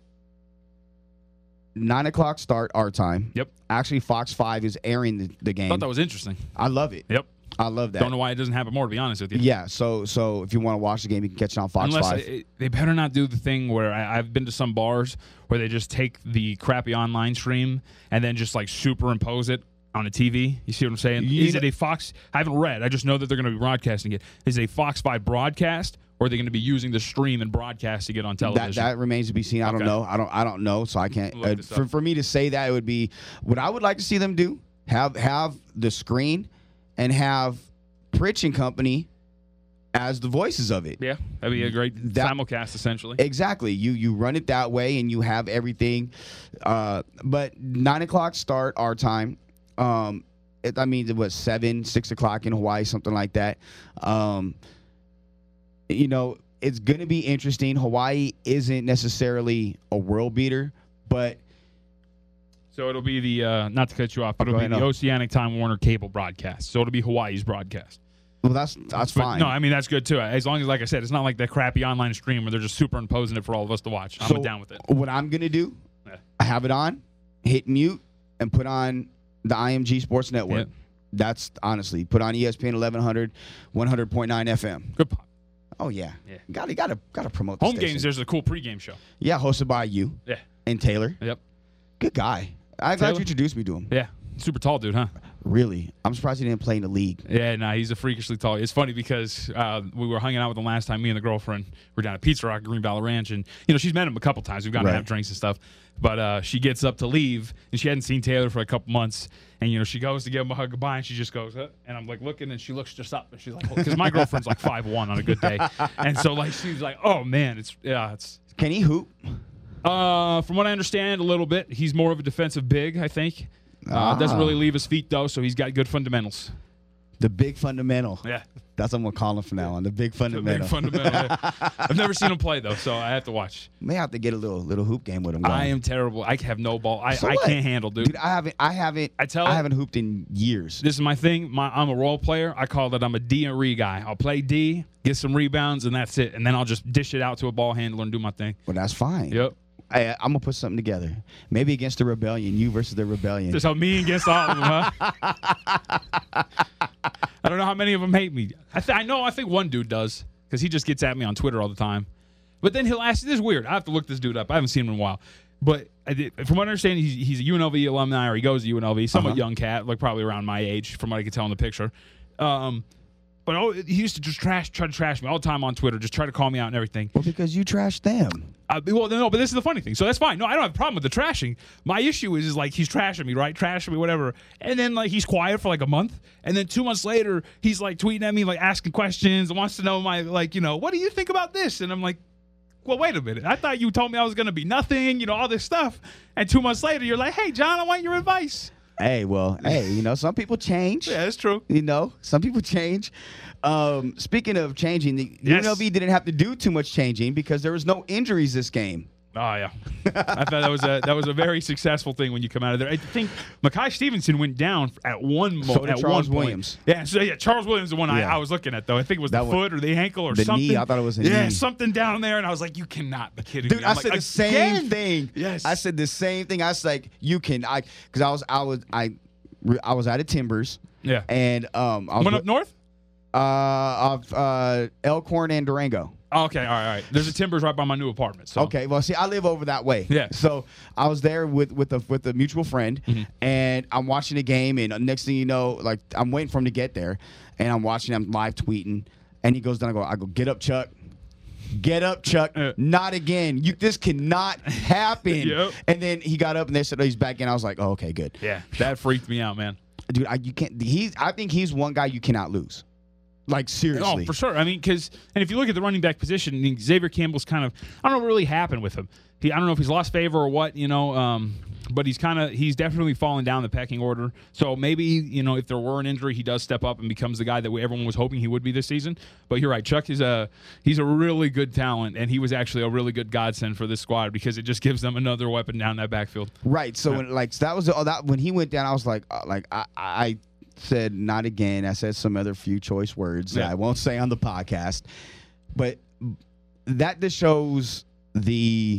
Nine o'clock start our time. Yep. Actually, Fox Five is airing the, the game. Thought that was interesting. I love it. Yep. I love that. Don't know why it doesn't happen more, to be honest with you. Yeah. So so if you want to watch the game, you can catch it on Fox Unless Five. they, they better not do the thing where I, I've been to some bars where they just take the crappy online stream and then just like superimpose it on a T V. You see what I'm saying? You Is know- it a Fox? I haven't read. I just know that they're going to be broadcasting it. Is it a Fox five broadcast, or are they going to be using the stream and broadcasting it on That, television? that remains to be seen. I don't Okay. know. I don't. I don't know. So I can't. Look Uh, this for, up. for me to say that, it would be what I would like to see them do. Have have the screen, and have Pritch and company as the voices of it. yeah, that'd be a great That- simulcast, essentially. Exactly. You you run it that way, and you have everything. Uh, but nine o'clock start our time. Um, it, I mean, it was seven, six o'clock in Hawaii, something like that. Um, you know, it's going to be interesting. Hawaii isn't necessarily a world beater, but So it'll be the, uh, not to cut you off, but Oh, it'll go be ahead, the no. Oceanic Time Warner cable broadcast. So it'll be Hawaii's broadcast. well, that's that's But, fine. No, I mean, that's good too. As long as, like I said, it's not like that crappy online stream where they're just superimposing it for all of us to watch. I'm So down with it. What I'm going to do, Yeah. I have it on, hit mute, and put on the I M G Sports Network. Yeah. That's honestly put on E S P N eleven hundred, one hundred point nine F M. Good pop. Oh yeah, Yeah. Got to got to got to promote the Home station. games, there's a cool pregame show. Yeah, hosted by you Yeah. and Taylor. Yep. Good guy. I'm glad Taylor? you introduced me to him. Yeah. Super tall dude, huh? Really, I'm surprised he didn't play in the league. Yeah, nah, he's a freakishly tall. It's funny because uh, we were hanging out with him last time. Me and the girlfriend were down at Pizza Rock, Green Valley Ranch, and you know she's met him a couple times. We've gone Right. to have drinks and stuff. But uh, she gets up to leave, and she hadn't seen Taylor for a couple months. And you know she goes to give him a hug goodbye, and she just goes, huh? And I'm like looking, and she looks just up, and she's like, because my girlfriend's like five one on a good day, and so like she's like, oh man, it's yeah, it's. Can he hoop? Uh, from what I understand, a little bit. He's more of a defensive big, I think. Uh, Doesn't Ah. really leave his feet though, so he's got good fundamentals. The big fundamental. Yeah. That's what I'm gonna call him from now on. The big fundamental. Big fundamental. yeah. I've never seen him play though, so I have to watch. May have to get a little little hoop game with him. Going. I am terrible. I have no ball. I, So I what? can't handle, dude. Dude, I haven't. I haven't. I tell I it- haven't hooped in years. This is my thing. My, I'm a role player. I call it I'm a D and re guy. I'll play D, get some rebounds, and that's it. And then I'll just dish it out to a ball handler and do my thing. Well, that's fine. Yep. I, I'm gonna put something together. Maybe against the rebellion, you versus the rebellion. Just how me against all of them, huh? I don't know how many of them hate me. I, th- I know. I think one dude does because he just gets at me on Twitter all the time. But then he'll ask. This is weird. I have to look this dude up. I haven't seen him in a while. But I did, from what I understand, he's, he's a U N L V alumni, or he goes to U N L V. Somewhat Uh-huh. young cat, like probably around my age, from what I could tell in the picture. Um, but oh, he used to just trash, try to trash me all the time on Twitter, just try to call me out and everything. Well, because you trashed them. Uh, well, no, but this is the funny thing. So that's fine. No, I don't have a problem with the trashing. My issue is, is like he's trashing me, right? Trashing me, whatever. And then like he's quiet for like a month, and then two months later he's like tweeting at me, like asking questions, wants to know my like, you know, what do you think about this? And I'm like, well, wait a minute. I thought you told me I was gonna be nothing, you know, all this stuff. And two months later, you're like, hey, John, I want your advice. Hey, well, hey, you know, some people change. Yeah, that's true. You know, some people change. Um, speaking of changing, the Yes. U N L V didn't have to do too much changing because there was no injuries this game. Oh yeah, I thought that was a that was a very successful thing when you come out of there. I think Makai Stevenson went down at one mo- So did at Charles one point. Williams. Yeah, so yeah, Charles Williams is the one Yeah. I, I was looking at though. I think it was That the one- foot or the ankle or the something. knee. I thought it was a yeah, knee. something down there, and I was like, you cannot be kidding Dude, me. I I'm said like, the same "Again?" thing. Yes. I said the same thing. I was like, you can, I, because I was, I was, I, I was out of Timbers, Yeah, and um, I was went up north. uh, of uh, Elkhorn and Durango. Oh, okay, all right, all right. There's a Timbers right by my new apartment. So. Okay, well, see, I live over that way. Yeah. So I was there with with a with a mutual friend, Mm-hmm. and I'm watching the game, and next thing you know, like I'm waiting for him to get there, and I'm watching him live tweeting, and he goes down. I go, I go, get up, Chuck. Get up, Chuck. Uh. Not again. You this cannot happen. Yep. And then he got up, and they said, oh, he's back in. I was like, oh, okay, good. Yeah, that freaked me out, man. dude, I, you can't. He's. I think he's one guy you cannot lose. Like, seriously. Oh, for sure. I mean, because and if you look at the running back position, I mean, Xavier Campbell's kind of I don't know what really happened with him. He I don't know if he's lost favor or what, you know. Um, but he's kind of he's definitely fallen down the pecking order. So maybe you know if there were an injury, he does step up and becomes the guy that we, everyone was hoping he would be this season. But you're right, Chuck is a he's a really good talent, and he was actually a really good godsend for this squad because it just gives them another weapon down that backfield. Right. So Yeah. when, like that was oh, that when he went down, I was like, uh, like I. I said not again. I said some other few choice words that Yeah. I won't say on the podcast, but that just shows the,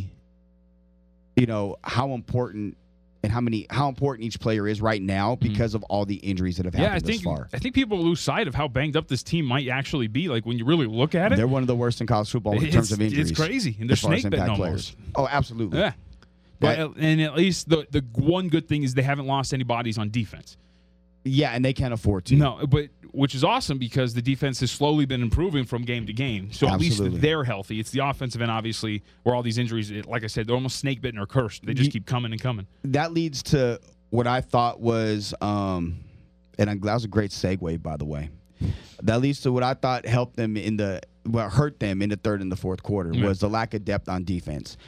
you know, how important and how many how important each player is right now because of all the injuries that have happened Yeah, I think thus far. I think people lose sight of how banged up this team might actually be. Like when you really look at it, They're one of the worst in college football in it's, terms of injuries. it's crazy, and they're as far as snake bitten impact almost. players. Oh, absolutely. Yeah, That- but and at least the the one good thing is they haven't lost any bodies on defense. Yeah, and they can't afford to. No, but which is awesome because the defense has slowly been improving from game to game. So at Absolutely. least they're healthy. It's the offensive end, obviously, where all these injuries, like I said, they're almost snake bitten or cursed. They just You- keep coming and coming. That leads to what I thought was, um, and I'm, that was a great segue, by the way. That leads to what I thought helped them in the, well, hurt them in the third and the fourth quarter Yeah. was the lack of depth on defense.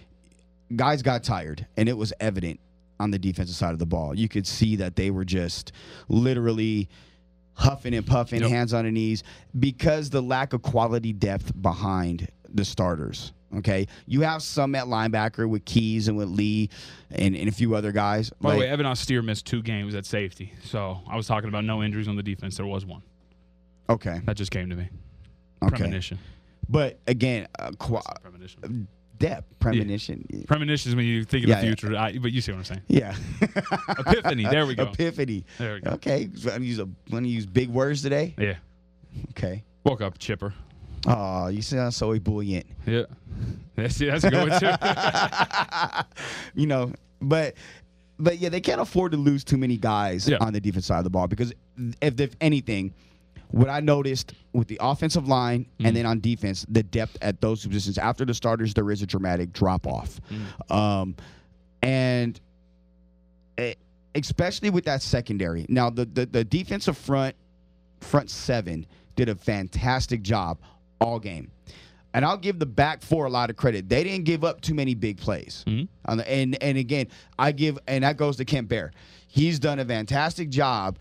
Guys got tired, and it was evident on the defensive side of the ball. You could see that they were just literally huffing and puffing, Yep. hands on their knees, because the lack of quality depth behind the starters. Okay, you have some at linebacker with Keys and with Lee and, and a few other guys. By Like, the way, Evan Austere missed two games at safety. So I was talking about no injuries on the defense. There was one. okay, That just came to me. okay, Premonition. but again, uh, qu- Premonition. depth, premonition, yeah. Premonition is when you think of Yeah, the yeah. future. I, but you see what I'm saying. yeah. Epiphany. There we go. Epiphany. There we go. Okay, want to use a want to use big words today? Yeah. Okay. Woke up chipper. Oh, you sound so ebullient. Yeah. That's, that's a good one, too. You know, but but yeah, they can't afford to lose too many guys Yeah. on the defense side of the ball because if, if anything, what I noticed with the offensive line Mm-hmm. and then on defense, the depth at those positions after the starters, there is a dramatic drop off, Mm-hmm. um, and eh, especially with that secondary. Now the, the the defensive front front seven did a fantastic job all game. And I'll give the back four a lot of credit. They didn't give up too many big plays. Mhm. On the, and and again, I give and that goes to Kent Bear. He's done a fantastic job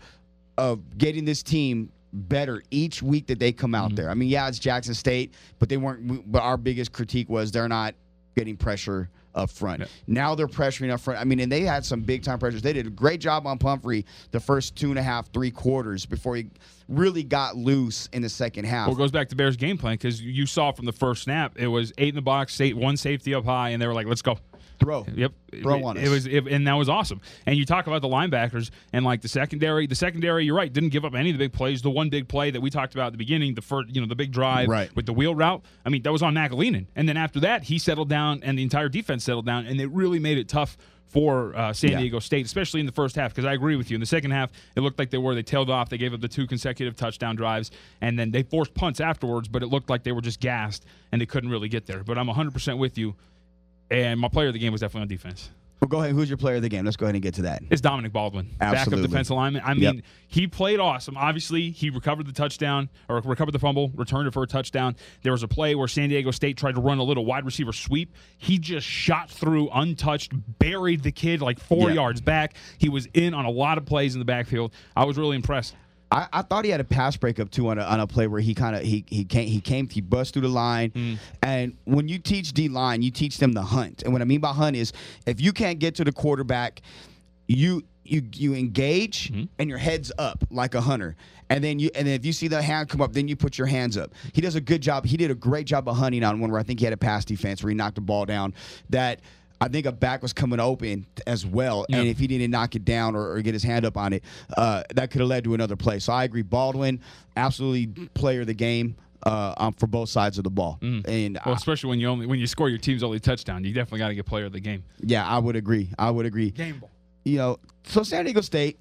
of getting this team better each week that they come out there. I mean, yeah, it's Jackson State, but they weren't. But our biggest critique was they're not getting pressure up front. Yeah. Now they're pressuring up front. I mean, and they had some big time pressures. They did a great job on Pumphrey the first two and a half, three quarters before he really got loose in the second half. Well, it goes back to Bears' game plan because you saw from the first snap, it was eight in the box, eight, one safety up high, and they were like, let's go. Throw. Yep. Throw it, on it us. was, it, and that was awesome. And you talk about the linebackers and like the secondary. The secondary, you're right, didn't give up any of the big plays. The one big play that we talked about at the beginning, the first, you know, the big drive Right. with the wheel route. I mean, that was on McAleenan. And then after that, he settled down, and the entire defense settled down, and it really made it tough for uh, San Yeah. Diego State, especially in the first half. Because I agree with you, in the second half, it looked like they were. They tailed off. They gave up the two consecutive touchdown drives, and then they forced punts afterwards. But it looked like they were just gassed, and they couldn't really get there. But I'm one hundred percent with you. And my player of the game was definitely on defense. Well, go ahead. Who's your player of the game? Let's go ahead and get to that. It's Dominic Baldwin, Absolutely. backup defensive lineman. I mean, Yep. he played awesome. Obviously, he recovered the touchdown or recovered the fumble, returned it for a touchdown. There was a play where San Diego State tried to run a little wide receiver sweep. He just shot through untouched, buried the kid like four Yeah. yards back. He was in on a lot of plays in the backfield. I was really impressed. I, I thought he had a pass breakup too on a, on a play where he kind of he he came he came he bust through the line, Mm. and when you teach D line, you teach them the hunt. And what I mean by hunt is if you can't get to the quarterback, you you you engage Mm-hmm. and your head's up like a hunter, and then you and then if you see the hand come up, then you put your hands up. He does a good job. He did a great job of hunting on one where I think he had a pass defense where he knocked the ball down. That. I think a back was coming open as well, Yeah. and if he didn't knock it down or, or get his hand up on it, uh, that could have led to another play. So I agree, Baldwin, absolutely player of the game uh, um, for both sides of the ball. And Well, I- especially when you only when you score your team's only touchdown, you definitely got to get player of the game. yeah, I would agree. I would agree. Game ball. You know, so San Diego State,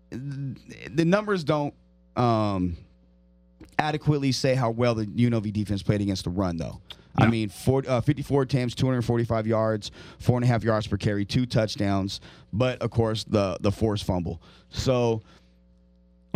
the numbers don't um, adequately say how well the U N L V defense played against the run, though. I No. mean, four, uh, fifty-four attempts, two hundred forty-five yards, four and a half yards per carry, two touchdowns, but of course the the forced fumble. So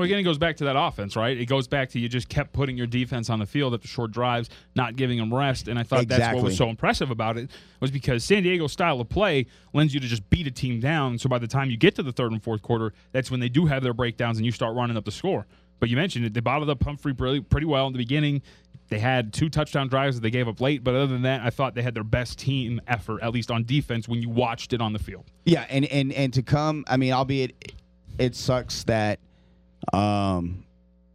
Well, again, it goes back to that offense, right? It goes back to you just kept putting your defense on the field after short drives, not giving them rest. And I thought Exactly. that's what was so impressive about it, was because San Diego's style of play lends you to just beat a team down. So by the time you get to the third and fourth quarter, that's when they do have their breakdowns and you start running up the score. But you mentioned it. They bottled up Humphrey pretty, pretty well in the beginning. They had two touchdown drives that they gave up late. But other than that, I thought they had their best team effort, at least on defense, when you watched it on the field. Yeah, and, and, and to come, I mean, albeit it sucks that um,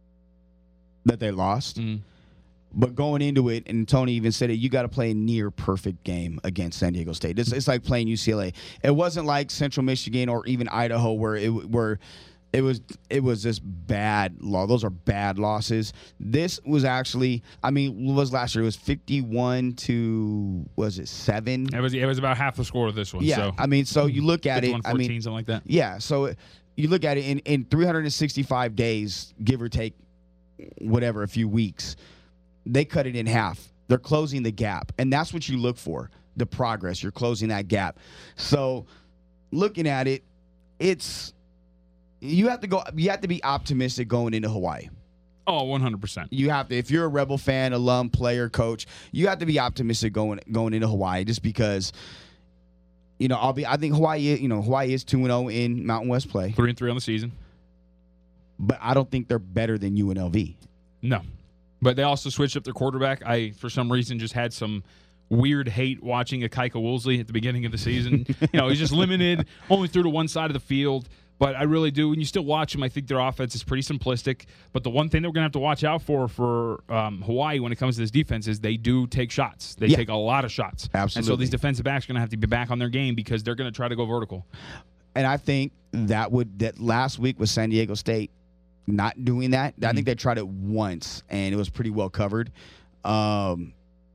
that they lost. Mm. But going into it, and Tony even said it, you got to play a near perfect game against San Diego State. It's, it's like playing U C L A. It wasn't like Central Michigan or even Idaho where it where it was it was just bad loss. Those are bad losses. This was actually, I mean, what was last year? It was fifty-one to was it seven? It was it was about half the score of this one. Yeah, so. I mean, so you look at it. I mean, something like that. Yeah, so you look at it in in three hundred sixty-five days, give or take, whatever, a few weeks. They cut it in half. They're closing the gap. And that's what you look for, the progress. You're closing that gap. So looking at it, it's you have to go you have to be optimistic going into Hawaii. Oh, one hundred percent. You have to, if you're a Rebel fan, alum, player, coach, you have to be optimistic going going into Hawaii just because you know, I'll be I think Hawaii, you know, Hawaii is two and oh in Mountain West play. three and three on the season. But I don't think they're better than U N L V. No. But they also switched up their quarterback. I, for some reason, just had some weird hate watching Akaika Woolsey at the beginning of the season. You know, he's just limited, only threw to one side of the field. But I really do. When you still watch him, I think their offense is pretty simplistic. But the one thing that we're going to have to watch out for for um, Hawaii when it comes to this defense is they do take shots. They Yeah. take a lot of shots. Absolutely. And so these defensive backs are going to have to be back on their game because they're going to try to go vertical. And I think that would that last week with San Diego State not doing that. I think they tried it once, and it was pretty well covered. Um,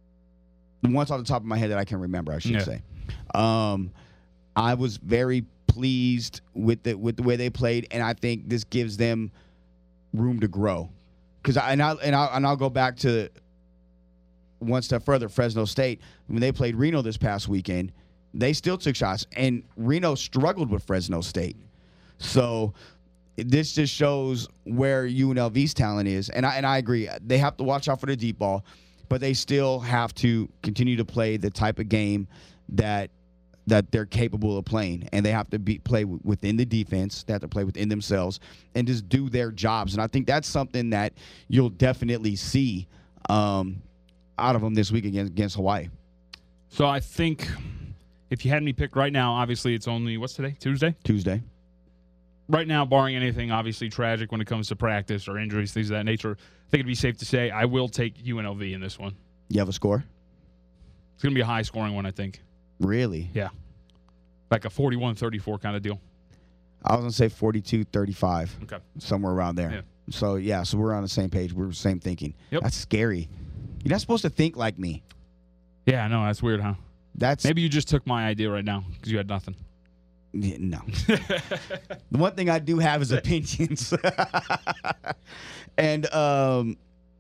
once off the top of my head that I can remember, I should Yeah. say. Um, I was very pleased with the with the way they played, and I think this gives them room to grow. Because I and I and I and I'll go back to one step further. Fresno State, when they played Reno this past weekend, they still took shots, and Reno struggled with Fresno State. So this just shows where U N L V's talent is, and I and I agree. They have to watch out for the deep ball, but they still have to continue to play the type of game that that they're capable of playing, and they have to be play w- within the defense. They have to play within themselves and just do their jobs. And I think that's something that you'll definitely see um, out of them this week against against Hawaii. So I think if you had me pick right now, obviously it's only, what's today? Tuesday? Tuesday. Right now, barring anything obviously tragic when it comes to practice or injuries, things of that nature, I think it'd be safe to say I will take U N L V in this one. You have a score? It's going to be a high-scoring one, I think. Really? Yeah. Like a forty-one thirty-four kind of deal. I was going to say forty-two thirty-five. Okay. Somewhere around there. Yeah. So, yeah, so we're on the same page. We're same thinking. Yep. That's scary. You're not supposed to think like me. Yeah, I know. That's weird, huh? That's Maybe you just took my idea right now because you had nothing. Yeah, no. The one thing I do have is opinions. And um,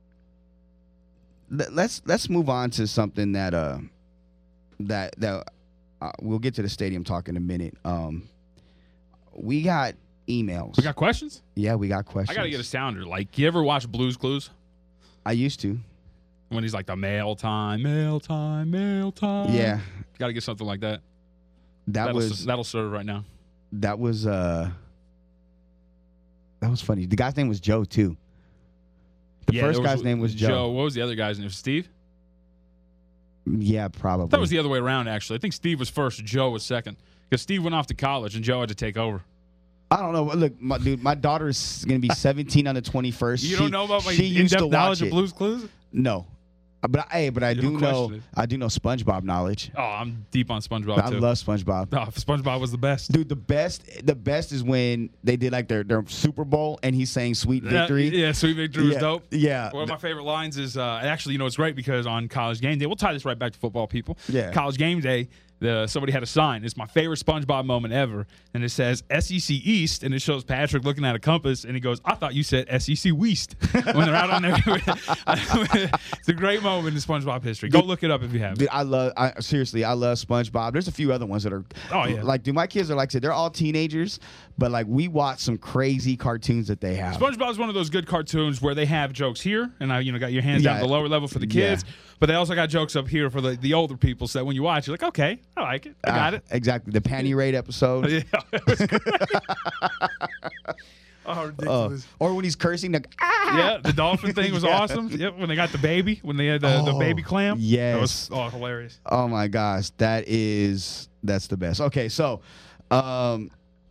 th- let's let's move on to something that uh that that uh, we'll get to the stadium talk in a minute. Um, we got emails. We got questions? yeah, we got questions. I got to get a sounder. Like, you ever watch Blue's Clues? I used to. When he's like the mail time, mail time, mail time. Yeah, Got to get something like that. that that'll, was that'll serve right now. that was uh that was funny. The guy's name was Joe too. The Yeah, first there guy's name was Joe. Joe. What was the other guy's name? Steve? Yeah, probably. That was the other way around, actually. I think Steve was first, Joe was second. Because Steve went off to college and Joe had to take over. I don't know. Look, my, dude, my daughter's gonna be seventeen on the twenty-first. You she, don't know about my she used to in-depth knowledge watch of it. Blue's Clues? No, but I, hey, but I You do don't know. question it. I do know SpongeBob knowledge. Oh, I'm deep on SpongeBob, I too. love SpongeBob. Oh, SpongeBob was the best. Dude, the best, the best is when they did like their, their Super Bowl and he sang "Sweet Victory." Yeah, yeah, Sweet Victory was yeah, dope. Yeah, One of my favorite lines is, uh, actually, you know, it's great because on College Game Day, we'll tie this right back to football, people. Yeah. College Game Day, the somebody had a sign. It's my favorite SpongeBob moment ever, and it says S E C East, and it shows Patrick looking at a compass, and he goes, "I thought you said S E C West." When they're out on there, it's a great moment in SpongeBob history. Go look it up if you haven't. Dude, I love. I, seriously, I love SpongeBob. There's a few other ones that are. Oh yeah. Like, dude, my kids are like I said, they're all teenagers, but like we watch some crazy cartoons that they have. SpongeBob's one of those good cartoons where they have jokes here, and I, you know, got your hands Yeah. down at the lower level for the kids, Yeah. but they also got jokes up here for the, the older people. So that when you watch, you're like, okay, I like it, I got Ah, it. Exactly. The Panty Raid episode. Yeah, it was great. Oh, Uh, ridiculous. or when he's cursing, like, ah! Yeah, the dolphin thing was Yeah. awesome. Yep, when they got the baby, when they had the, the Oh, baby clam. yes. That was oh, hilarious. Oh my gosh, that is that's the best. Okay, so um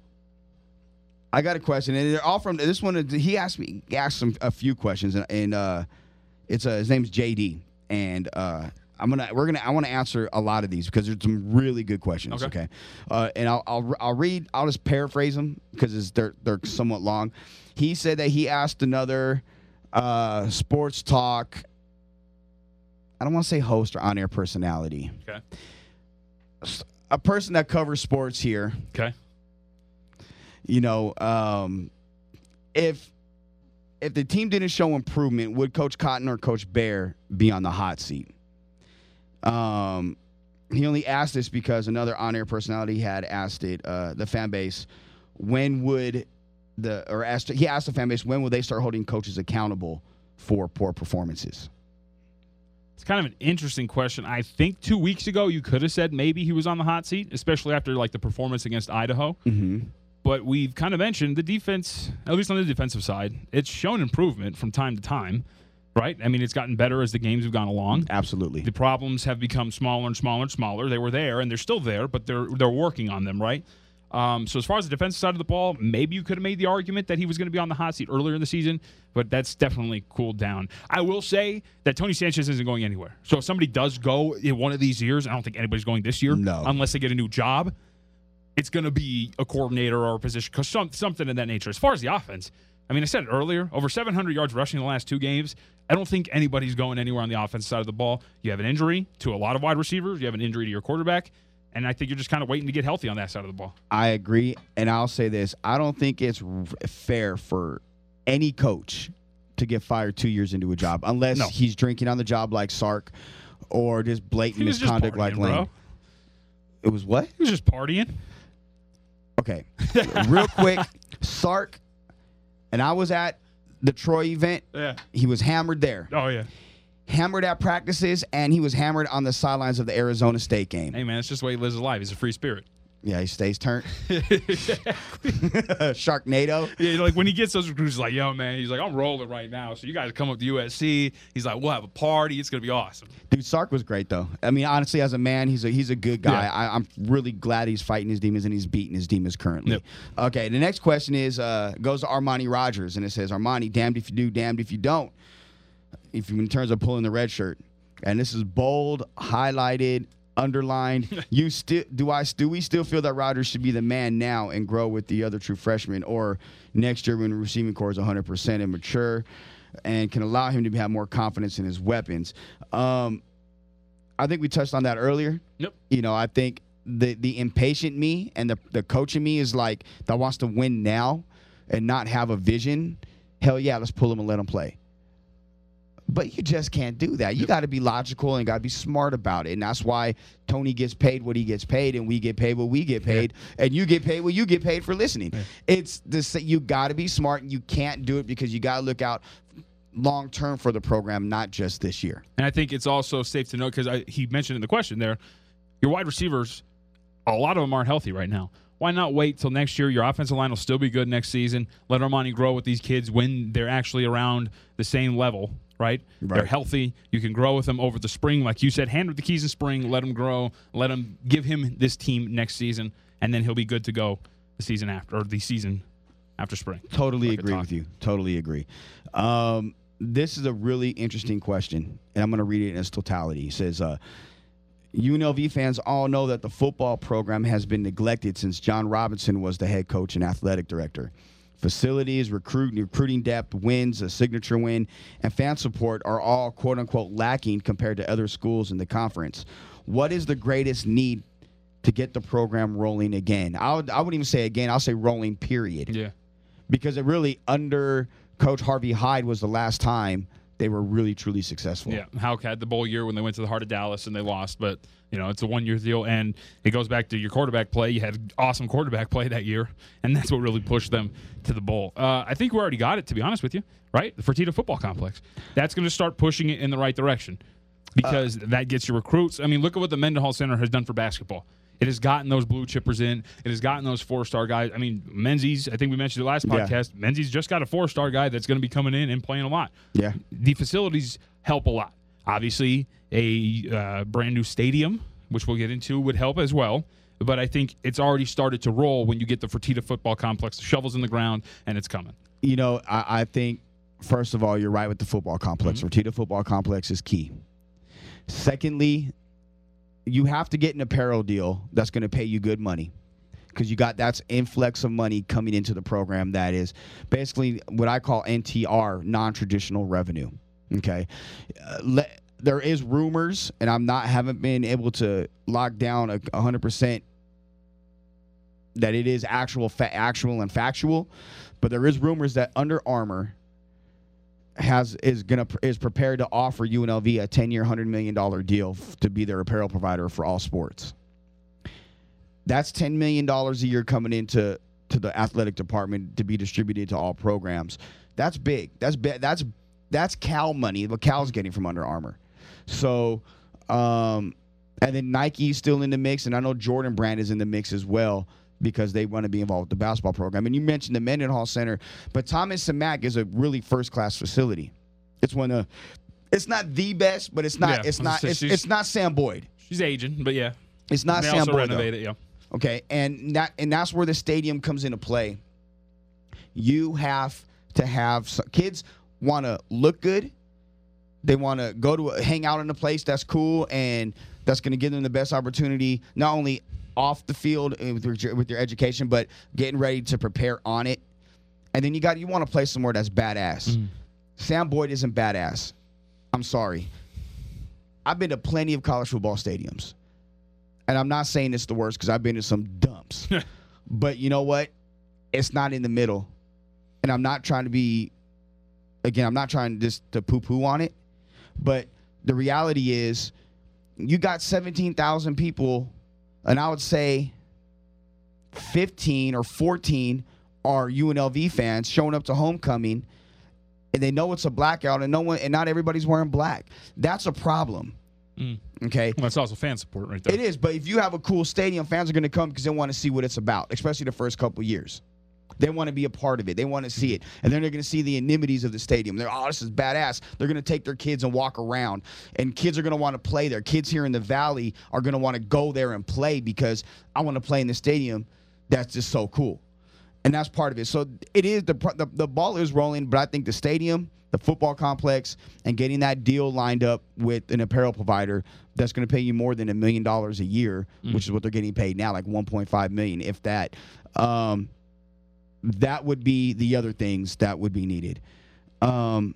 I got a question, and they're all from this one. He asked me, he asked some a few questions, and, and uh, it's uh, his name's J D, and uh, I'm gonna we're gonna I want to answer a lot of these because there's some really good questions. Okay. Okay, uh, and I'll, I'll I'll read. I'll just paraphrase them because they're they're somewhat long. He said that he asked another uh, sports talk. I don't want to say host or on-air personality. Okay. A person that covers sports here. Okay. You know, um, if if the team didn't show improvement, would Coach Cotton or Coach Bear be on the hot seat? Um, he only asked this because another on-air personality had asked it. Uh, the fan base, when would the or asked he asked the fan base when will they start holding coaches accountable for poor performances? It's kind of an interesting question. I think two weeks ago you could have said maybe he was on the hot seat, especially after like the performance against Idaho. Mm-hmm. But we've kind of mentioned the defense, at least on the defensive side, it's shown improvement from time to time, right? I mean, it's gotten better as the games have gone along. Absolutely. The problems have become smaller and smaller and smaller. They were there, and they're still there, but they're they're working on them, right? Um, so as far as the defensive side of the ball, maybe you could have made the argument that he was going to be on the hot seat earlier in the season, but that's definitely cooled down. I will say that Tony Sanchez isn't going anywhere. So if somebody does go in one of these years, I don't think anybody's going this year, No. unless they get a new job. It's going to be a coordinator or a position, cause some, something in that nature. As far as the offense, I mean, I said it earlier, over seven hundred yards rushing in the last two games. I don't think anybody's going anywhere on the offensive side of the ball. You have an injury to a lot of wide receivers. You have an injury to your quarterback. And I think you're just kind of waiting to get healthy on that side of the ball. I agree, and I'll say this: I don't think it's r- fair for any coach to get fired two years into a job unless No. he's drinking on the job like Sark or just blatant He was just misconduct like partying, Lane. bro. It was what? He was just partying. Okay, real quick, Sark, and I was at the Troy event. Yeah. He was hammered there, Oh, yeah. hammered at practices, and he was hammered on the sidelines of the Arizona State game. Hey, man, it's just the way he lives his life. He's a free spirit. Yeah, he stays turned. Sharknado. Yeah, like when he gets those recruits, he's like, yo, man, he's like, I'm rolling right now. So you guys come up to U S C. He's like, we'll have a party. It's going to be awesome. Dude, Sark was great though. I mean, honestly, as a man, he's a he's a good guy. Yeah. I, I'm really glad he's fighting his demons and he's beating his demons currently. Yep. Okay, the next question is uh, goes to Armani Rogers, and it says, Armani, damned if you do, damned if you don't. If you, in terms of pulling the red shirt, and this is bold, highlighted, underlined. you still do I do we still feel that Rogers should be the man now and grow with the other true freshmen, or next year when the receiving core is one hundred percent and mature and can allow him to have more confidence in his weapons? Um, I think we touched on that earlier. Yep. You know, I think the the impatient me and the the coach in me is like that wants to win now and not have a vision. Hell yeah, let's pull him and let him play. But you just can't do that. You got to be logical and got to be smart about it. And that's why Tony gets paid what he gets paid, and we get paid what we get paid, yeah. and you get paid what you get paid for listening. Yeah. It's this. You got to be smart, and you can't do it because you got to look out long term for the program, not just this year. And I think it's also safe to note, because he mentioned in the question there, your wide receivers, a lot of them aren't healthy right now. Why not wait till next year? Your offensive line will still be good next season. Let Armani grow with these kids when they're actually around the same level. Right? right? They're healthy. You can grow with them over the spring. Like you said, hand him the keys in spring, let him grow, let him give him this team next season, and then he'll be good to go the season after, or the season after spring. Totally like agree with you. Totally agree. Um, this is a really interesting question, and I'm going to read it in its totality. It says, uh, U N L V fans all know that the football program has been neglected since John Robinson was the head coach and athletic director. Facilities, recruit, recruiting depth, wins, a signature win, and fan support are all quote-unquote lacking compared to other schools in the conference. What is the greatest need to get the program rolling again. I would, I wouldn't even say again. I'll say rolling, period. Yeah. Because it really, under Coach Harvey Hyde, was the last time they were really, truly successful. Yeah, Houck had the bowl year when they went to the Heart of Dallas and they lost, but you know it's a one-year deal, and it goes back to your quarterback play. You had awesome quarterback play that year, and that's what really pushed them to the bowl. Uh, I think we already got it, to be honest with you, right? The Fertitta Football Complex. That's going to start pushing it in the right direction because uh, that gets your recruits. I mean, look at what the Mendenhall Center has done for basketball. It has gotten those blue chippers in. It has gotten those four-star guys. I mean, Menzies, I think we mentioned the last podcast, yeah. Menzies just got a four-star guy that's going to be coming in and playing a lot. Yeah. The facilities help a lot. Obviously, a uh, brand-new stadium, which we'll get into, would help as well. But I think it's already started to roll when you get the Fertitta Football Complex. The shovel's in the ground, and it's coming. You know, I, I think, first of all, you're right with the football complex. Mm-hmm. Fertitta Football Complex is key. Secondly, you have to get an apparel deal that's going to pay you good money because you got that's influx of money coming into the program that is basically what I call N T R, non-traditional revenue. Okay, uh, le- there is rumors, and I'm not haven't been able to lock down a, one hundred percent that it is actual, fa- actual and factual, but there is rumors that Under Armour has is gonna is prepared to offer U N L V a ten-year, one hundred million dollars deal f- to be their apparel provider for all sports. That's ten million dollars a year coming into to the athletic department to be distributed to all programs. That's big. That's bi- that's that's Cal money. What Cal's getting from Under Armour. So, um, and then Nike's still in the mix, and I know Jordan Brand is in the mix as well, because they want to be involved with the basketball program. And you mentioned the Mendenhall Center, but Thomas and Mack is a really first-class facility. It's one of, it's not the best, but it's not, yeah, it's not, it's, it's not Sam Boyd. She's aging, but yeah, it's not they Sam also Boyd. Renovate though. it, yeah. Okay, and that and that's where the stadium comes into play. You have to have some, kids want to look good. They want to go to a, hang out in a place that's cool and that's going to give them the best opportunity, not only off the field with your, with your education, but getting ready to prepare on it. And then you got you want to play somewhere that's badass. Mm. Sam Boyd isn't badass. I'm sorry. I've been to plenty of college football stadiums. And I'm not saying it's the worst because I've been to some dumps. But you know what? It's not in the middle. And I'm not trying to be, again, I'm not trying just to poo-poo on it. But the reality is you got seventeen thousand people, and I would say fifteen or fourteen are U N L V fans showing up to homecoming, and they know it's a blackout, and no one, and not everybody's wearing black. That's a problem. Mm. Okay, well, that's also fan support right there. It is, but if you have a cool stadium, fans are going to come because they want to see what it's about, especially the first couple of years. They want to be a part of it. They want to see it. And then they're going to see the amenities of the stadium. They're, oh, this is badass. They're going to take their kids and walk around. And kids are going to want to play there. Kids here in the Valley are going to want to go there and play because I want to play in the stadium. That's just so cool. And that's part of it. So it is, the, the, the ball is rolling, but I think the stadium, the football complex, and getting that deal lined up with an apparel provider that's going to pay you more than a million dollars a year, mm. which is what they're getting paid now, like one point five million dollars, if that. Um, that would be the other things that would be needed. Um,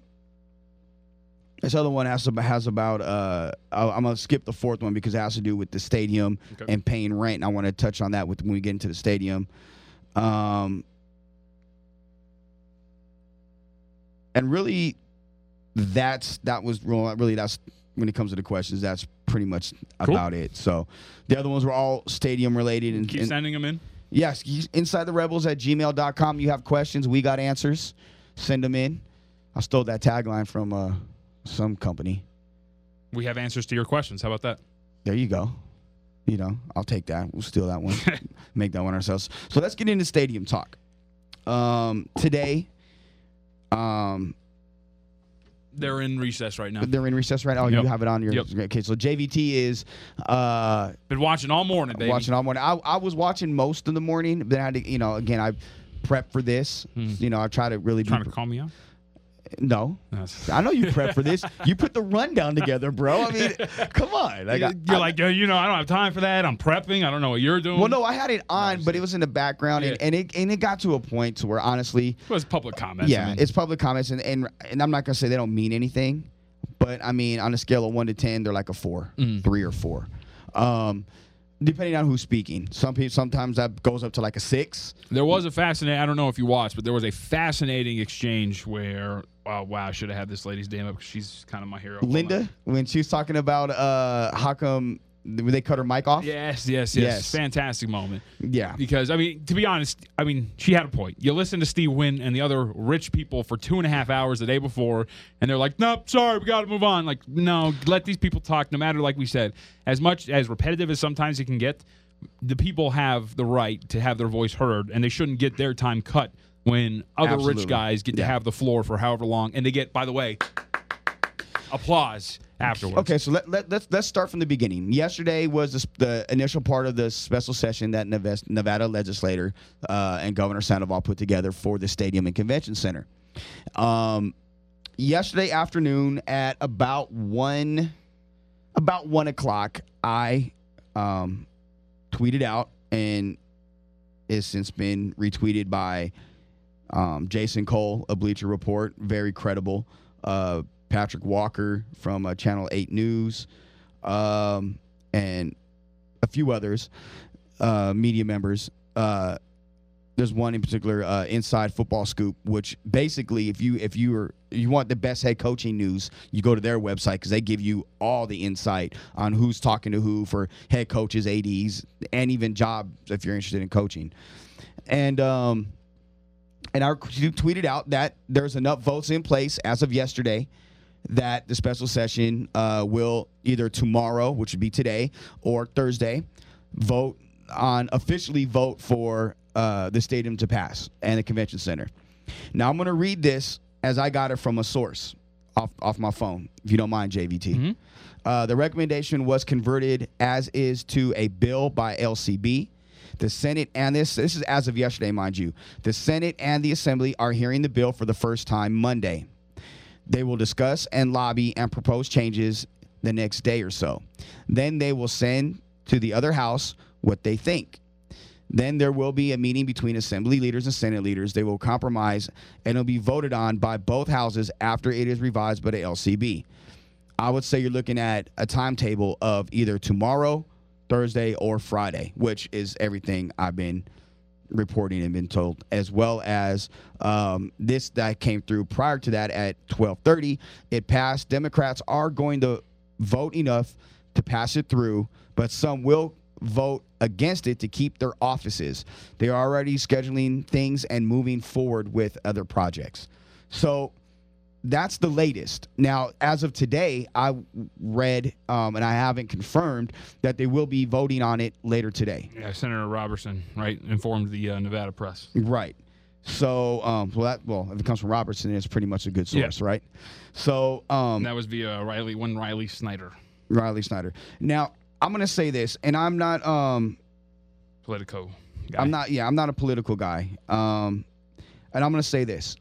this other one has, has about, uh, I'm going to skip the fourth one because it has to do with the stadium okay. and paying rent. And I want to touch on that with, when we get into the stadium. Um, and really, that's, that was really, that's, when it comes to the questions, that's pretty much cool. about it. So the other ones were all stadium related. And keep and, sending them in. Yes, inside the rebels at gmail dot com. You have questions, we got answers. Send them in. I stole that tagline from uh, some company. We have answers to your questions. How about that? There you go. You know, I'll take that. We'll steal that one. Make that one ourselves. So let's get into stadium talk. Um, today, um, they're in recess right now. They're in recess right now. Oh, yep. You have it on your. Yep. Okay, so J V T is. Uh, Been watching all morning, baby. Watching all morning. I, I was watching most of the morning. Then I had to, you know, again, I prepped for this. Hmm. You know, I try to really. Trying be, to call me out? No, I know you prepped for this. You put the rundown together, bro. I mean, come on. Like, you're I, like, you know, I don't have time for that. I'm prepping. I don't know what you're doing. Well, no, I had it on, but it was in the background, yeah. and, and it and it got to a point to where honestly, it was public comments. Yeah, I mean. It's public comments, and, and and I'm not gonna say they don't mean anything, but I mean, on a scale of one to ten, they're like a four, mm. three or four. Um, Depending on who's speaking. Some people sometimes that goes up to like a six. There was a fascinating. I don't know if you watched, but there was a fascinating exchange where. Oh, wow, I should have had this lady's name up because she's kind of my hero. Linda, when she was talking about uh, how come they cut her mic off? Yes, yes, yes, yes. Fantastic moment. Yeah. Because, I mean, to be honest, I mean, she had a point. You listen to Steve Wynn and the other rich people for two and a half hours the day before, and they're like, nope, sorry, we got to move on. Like, no, let these people talk, no matter, like we said, as much as repetitive as sometimes it can get, the people have the right to have their voice heard, and they shouldn't get their time cut when other Absolutely. rich guys get yeah. to have the floor for however long, and they get, by the way, applause afterwards. Okay, so let, let, let's let's start from the beginning. Yesterday was the, the initial part of the special session that Nevada legislator uh, and Governor Sandoval put together for the Stadium and Convention Center. Um, yesterday afternoon at about one, about one o'clock, I um, tweeted out, and it's since been retweeted by Um, Jason Cole, a Bleacher Report, very credible. Uh, Patrick Walker from uh, Channel eight News, um, and a few others, uh, media members. Uh, there's one in particular, uh, Inside Football Scoop, which basically, if you if you are you want the best head coaching news, you go to their website because they give you all the insight on who's talking to who for head coaches, A Ds, and even jobs if you're interested in coaching. And um, And I tweeted out that there's enough votes in place as of yesterday that the special session uh, will either tomorrow, which would be today, or Thursday, vote on officially vote for uh, the stadium to pass and the convention center. Now I'm going to read this as I got it from a source off off my phone, if you don't mind, J V T. Mm-hmm. Uh, the recommendation was converted as is to a bill by L C B. The Senate and this, this is as of yesterday, mind you. The Senate and the Assembly are hearing the bill for the first time Monday. They will discuss and lobby and propose changes the next day or so. Then they will send to the other house what they think. Then there will be a meeting between Assembly leaders and Senate leaders. They will compromise, and it'll be voted on by both houses after it is revised by the L C B. I would say you're looking at a timetable of either tomorrow, Thursday, or Friday, which is everything I've been reporting and been told, as well as um, this that came through prior to that at twelve thirty. It passed. Democrats are going to vote enough to pass it through, but some will vote against it to keep their offices. They are already scheduling things and moving forward with other projects. So that's the latest. Now, as of today, I read, um, and I haven't confirmed, that they will be voting on it later today. Yeah, Senator Robertson, right, informed the uh, Nevada press. Right. So, um, well, that, well, if it comes from Robertson, it's pretty much a good source, yeah. right? So, um, and that was via Riley, one Riley Snyder. Riley Snyder. Now, I'm going to say this, and I'm not, um, Politico guy. I'm not, yeah, I'm not a political guy. Um, and I'm going to say this.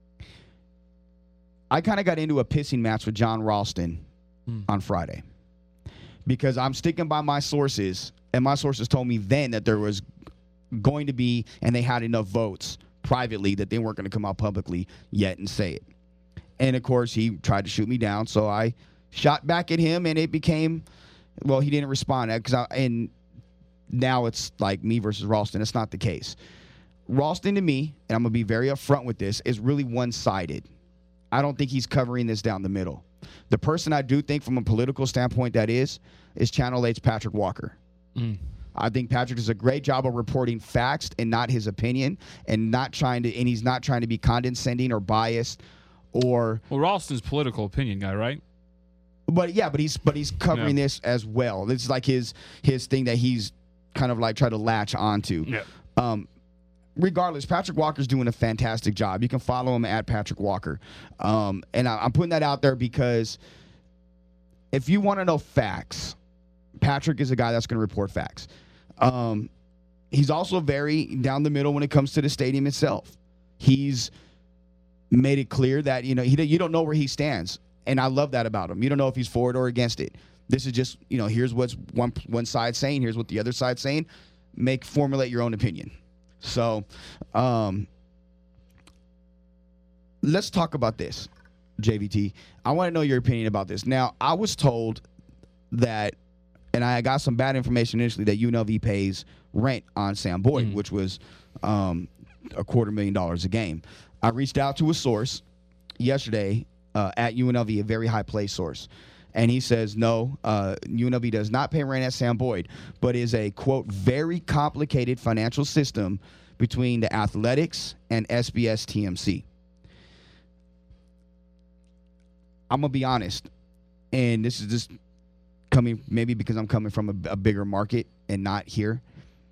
I kind of got into a pissing match with John Ralston hmm. on Friday because I'm sticking by my sources, and my sources told me then that there was going to be, and they had enough votes privately that they weren't going to come out publicly yet and say it. And, of course, he tried to shoot me down, so I shot back at him, and it became, well, he didn't respond. Cause I, and now it's like me versus Ralston. It's not the case. Ralston, to me, and I'm going to be very upfront with this, is really one-sided. I don't think he's covering this down the middle. The person I do think from a political standpoint that is, is Channel eight's Patrick Walker. Mm. I think Patrick does a great job of reporting facts and not his opinion, and not trying to, and he's not trying to be condescending or biased or. Well, Ralston's political opinion guy, right? But yeah, but he's but he's covering yeah. this as well. This is like his his thing that he's kind of like trying to latch onto. Yeah. Um, Regardless, Patrick Walker's doing a fantastic job. You can follow him at Patrick Walker. Um, and I, I'm putting that out there because if you want to know facts, Patrick is a guy that's going to report facts. Um, he's also very down the middle when it comes to the stadium itself. He's made it clear that, you know, he you don't know where he stands. And I love that about him. You don't know if he's for it or against it. This is just, you know, here's what's one one side saying, here's what the other side's saying. Make formulate your own opinion. So, um, let's talk about this, J V T. I want to know your opinion about this. Now, I was told that, and I I got some bad information initially that U N L V pays rent on Sam Boyd, Mm. which was um, a quarter million dollars a game. I reached out to a source yesterday uh, at U N L V, a very high place source. And he says, no, uh, U N L V does not pay rent at Sam Boyd, but is a, quote, very complicated financial system between the Athletics and S B S T M C. I'm going to be honest, and this is just coming maybe because I'm coming from a, a bigger market and not here.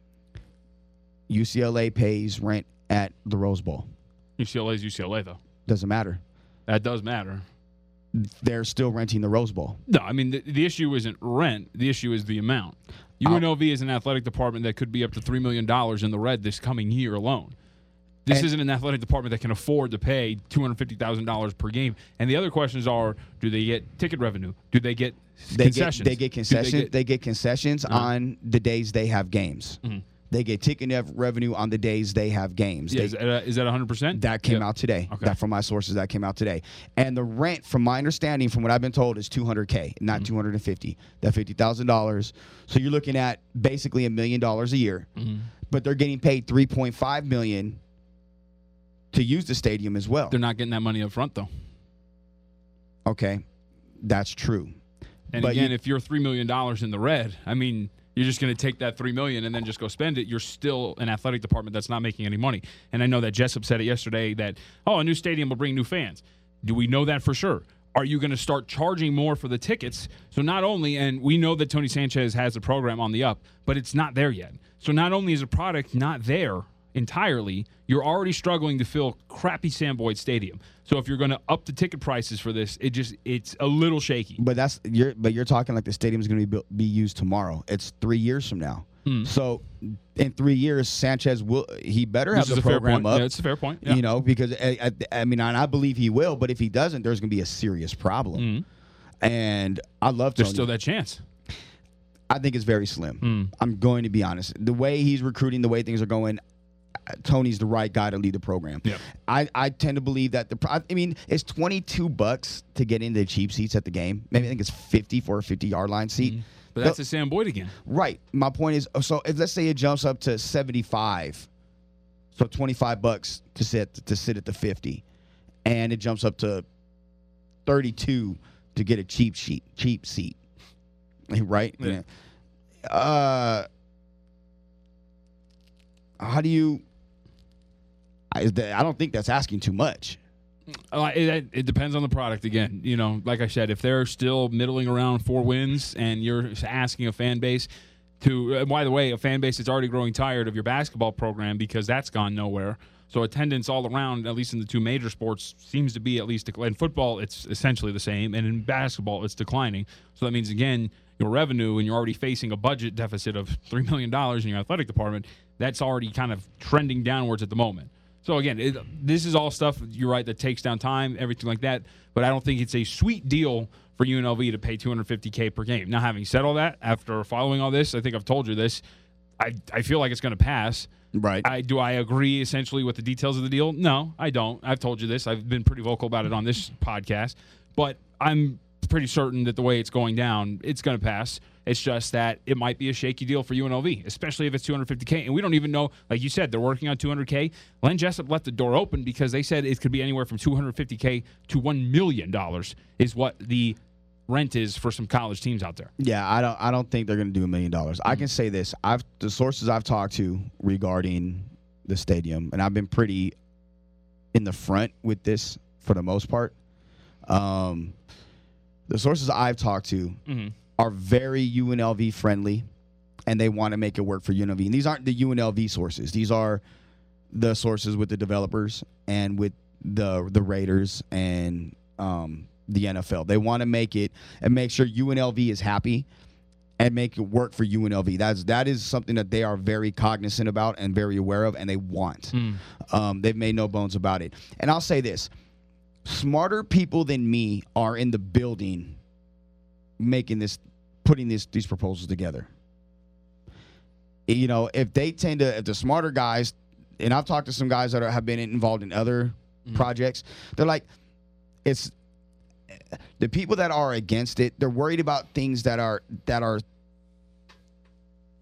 U C L A pays rent at the Rose Bowl. U C L A is U C L A, though. Doesn't matter. That does matter. They're still renting the Rose Bowl. No, I mean, the, the issue isn't rent. The issue is the amount. U N L V is an athletic department that could be up to three million dollars in the red this coming year alone. This And- isn't an athletic department that can afford to pay two hundred fifty thousand dollars per game. And the other questions are, do they get ticket revenue? Do they get They concessions? get they get Do concessions. They They get, get, concessions Uh-huh. on the days they have games. Mhm. They get ticket rev- revenue on the days they have games. yeah, They- is, that, is that one hundred percent? that came Yeah. out today. Okay. That from my sources that came out today. And the rent, from my understanding, from what I've been told, is two hundred K, not Mm-hmm. two hundred fifty. That fifty thousand dollars. So you're looking at basically a million dollars a year. Mhm. But they're getting paid three point five million dollars to use the stadium as well. They're not getting that money up front, though. Okay, that's true. And But again, you- if you're three million dollars in the red, I mean, you're just going to take that three million dollars and then just go spend it. You're still an athletic department that's not making any money. And I know that Jessup said it yesterday that, oh, a new stadium will bring new fans. Do we know that for sure? Are you going to start charging more for the tickets? So not only, and we know that Tony Sanchez has a program on the up, but it's not there yet. So not only is the product not there entirely, you're already struggling to fill crappy Sam Boyd Stadium. So if you're going to up the ticket prices for this, it just it's a little shaky. But that's you're but you're talking like the stadium is going to be built, be used tomorrow. It's three years from now. Hmm. So in three years, Sanchez will he better have Which is the a fair program point. up. Yeah, it's a fair point. Yeah. You know, because I, I, I mean, and I believe he will. But if he doesn't, there's going to be a serious problem. Mhm. And I love There's Tony. still that chance. I think it's very slim. Mm. I'm going to be honest. The way he's recruiting, the way things are going, uh, Tony's the right guy to lead the program. Yep. I, I tend to believe that the pro- I mean it's twenty-two bucks to get into the cheap seats at the game. Maybe I think it's fifty for a fifty yard line seat. Mm. But that's a Sam Boyd again. Right. My point is, so if let's say it jumps up to seventy-five, so twenty-five bucks to sit to sit at the fifty, and it jumps up to thirty-two to get a cheap sheet, cheap seat. Right. Yeah. Uh, how do you? I, I don't think that's asking too much. Uh, it, it depends on the product again. You know, like I said, if they're still middling around four wins and you're asking a fan base to, uh, by the way, a fan base that's already growing tired of your basketball program because that's gone nowhere. So attendance all around, at least in the two major sports, seems to be at least in football, it's essentially the same, and in basketball, it's declining. So that means again, your revenue, and you're already facing a budget deficit of three million dollars in your athletic department. That's already kind of trending downwards at the moment. So again, it, this is all stuff, you're right, that takes down time, everything like that. But I don't think it's a sweet deal for U N L V to pay two hundred fifty K per game. Now, having said all that, after following all this, I think I've told you this, I, I feel like it's going to pass. Right. I do I agree essentially with the details of the deal? No, I don't. I've told you this. I've been pretty vocal about it on this podcast. But I'm pretty certain that the way it's going down, it's going to pass. It's just that it might be a shaky deal for U N L V, especially if it's two hundred fifty K. And we don't even know, like you said, they're working on two hundred K. Len Jessup left the door open because they said it could be anywhere from two hundred fifty K to one million dollars is what the rent is for some college teams out there. Yeah, I don't. I don't think they're going to do a million dollars. I can say this: I've the sources I've talked to regarding the stadium, and I've been pretty in the front with this for the most part. Um, the sources I've talked to Mm-hmm. are very U N L V friendly, and they want to make it work for U N L V. And these aren't the U N L V sources; these are the sources with the developers and with the the Raiders and um, the N F L. They want to make it and make sure U N L V is happy and make it work for U N L V. That's that is something that they are very cognizant about and very aware of, and they want. Mm. Um, they've made no bones about it. And I'll say this: smarter people than me are in the building making this, putting this these proposals together. You know, if they tend to, if the smarter guys, and I've talked to some guys that are, have been involved in other Mm. projects, they're like, it's the people that are against it. They're worried about things that are that are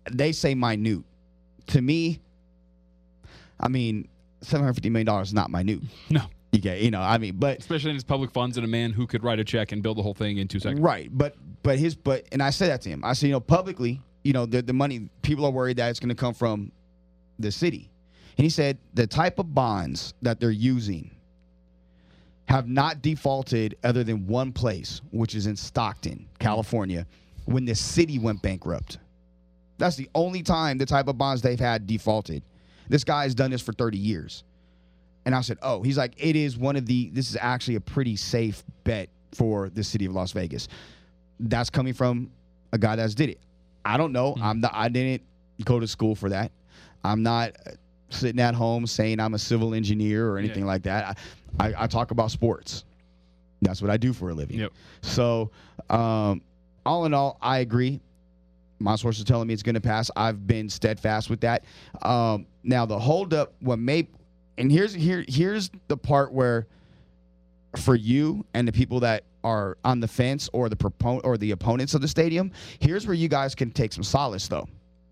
they say minute. To me, I mean, seven hundred fifty million dollars is not minute. No. Okay, you know, I mean, but especially in his public funds and a man who could write a check and build the whole thing in two seconds. Right, but but his but and I said that to him. I said, you know, publicly, you know, the the money, people are worried that it's going to come from the city, and he said the type of bonds that they're using have not defaulted other than one place, which is in Stockton, California, when the city went bankrupt. That's the only time the type of bonds they've had defaulted. This guy has done this for thirty years. And I said, oh, he's like, it is one of the, this is actually a pretty safe bet for the city of Las Vegas. That's coming from a guy that's did it. I don't know. Mm-hmm. I'm not, I didn't go to school for that. I'm not sitting at home saying I'm a civil engineer or anything yeah. like that. I, I, I talk about sports. That's what I do for a living. Yep. So, um, all in all, I agree. My sources are telling me it's going to pass. I've been steadfast with that. Um, now, the holdup, what may, and here's here here's the part where, for you and the people that are on the fence or the proponent or the opponents of the stadium, here's where you guys can take some solace, though.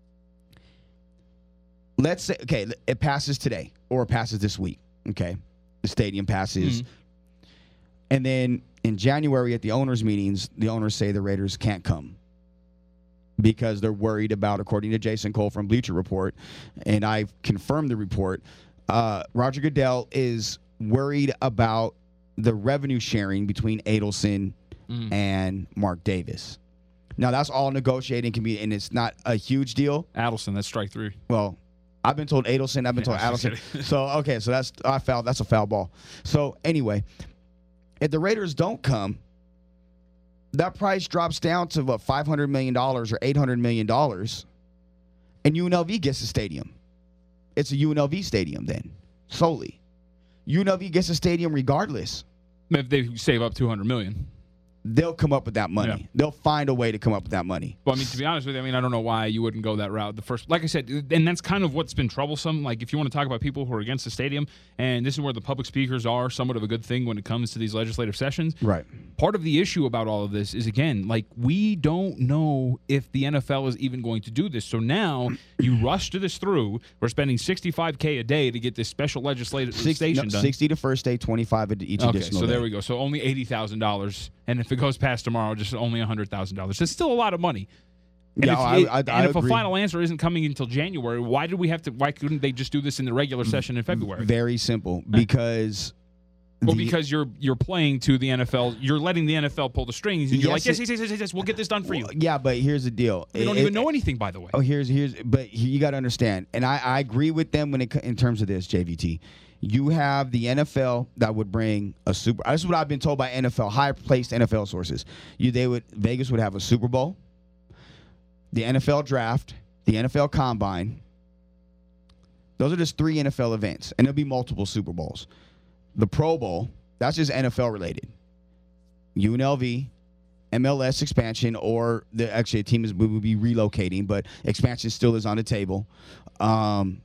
Let's say, okay, it passes today or it passes this week. Okay, the stadium passes, mm-hmm. and then in January at the owners' meetings, the owners say the Raiders can't come because they're worried about, according to Jason Cole from Bleacher Report, and I've confirmed the report. Uh, Roger Goodell is worried about the revenue sharing between Adelson mm. and Mark Davis. Now, that's all negotiating can be, and it's not a huge deal. Adelson, that's strike three. Well, I've been told Adelson. I've been told Adelson. So, okay, so that's I foul. That's a foul ball. So, anyway, if the Raiders don't come, that price drops down to, what, five hundred million dollars or eight hundred million dollars, and U N L V gets the stadium. It's a U N L V stadium then, solely. U N L V gets a stadium regardless. If they save up two hundred million dollars. They'll come up with that money. Yeah. They'll find a way to come up with that money. Well, I mean, to be honest with you, I mean, I don't know why you wouldn't go that route. The first, like I said, and that's kind of what's been troublesome. Like, if you want to talk about people who are against the stadium, and this is where the public speakers are somewhat of a good thing when it comes to these legislative sessions. Right. Part of the issue about all of this is, again, like, we don't know if the N F L is even going to do this. So now you rush to this through. We're spending sixty-five K a day to get this special legislative sixty, station no, done. sixty the first day, twenty-five at each okay, additional so day. there we go. So only eighty thousand dollars. And if it goes past tomorrow, just only one hundred thousand dollars. It's still a lot of money. And yeah, if, I, it, I, I and if agree. a final answer isn't coming until January, why did we have to? Why couldn't they just do this in the regular session in February? Very simple, because well, the, because you're you're playing to the N F L, you're letting the N F L pull the strings, and you're yes, like, yes, it, yes, yes, yes, yes, we'll get this done for you. Yeah, but here's the deal. We don't it, even it, know anything, by the way. Oh, here's here's, but you got to understand, and I, I agree with them when it in terms of this, J V T. You have the N F L that would bring a super. This is what I've been told by N F L, high placed N F L sources. You they would Vegas would have a Super Bowl, the N F L draft, the N F L combine. Those are just three N F L events, and there'll be multiple Super Bowls. The Pro Bowl, that's just N F L related. U N L V, M L S expansion, or the actually a team is would be relocating, but expansion still is on the table. Um,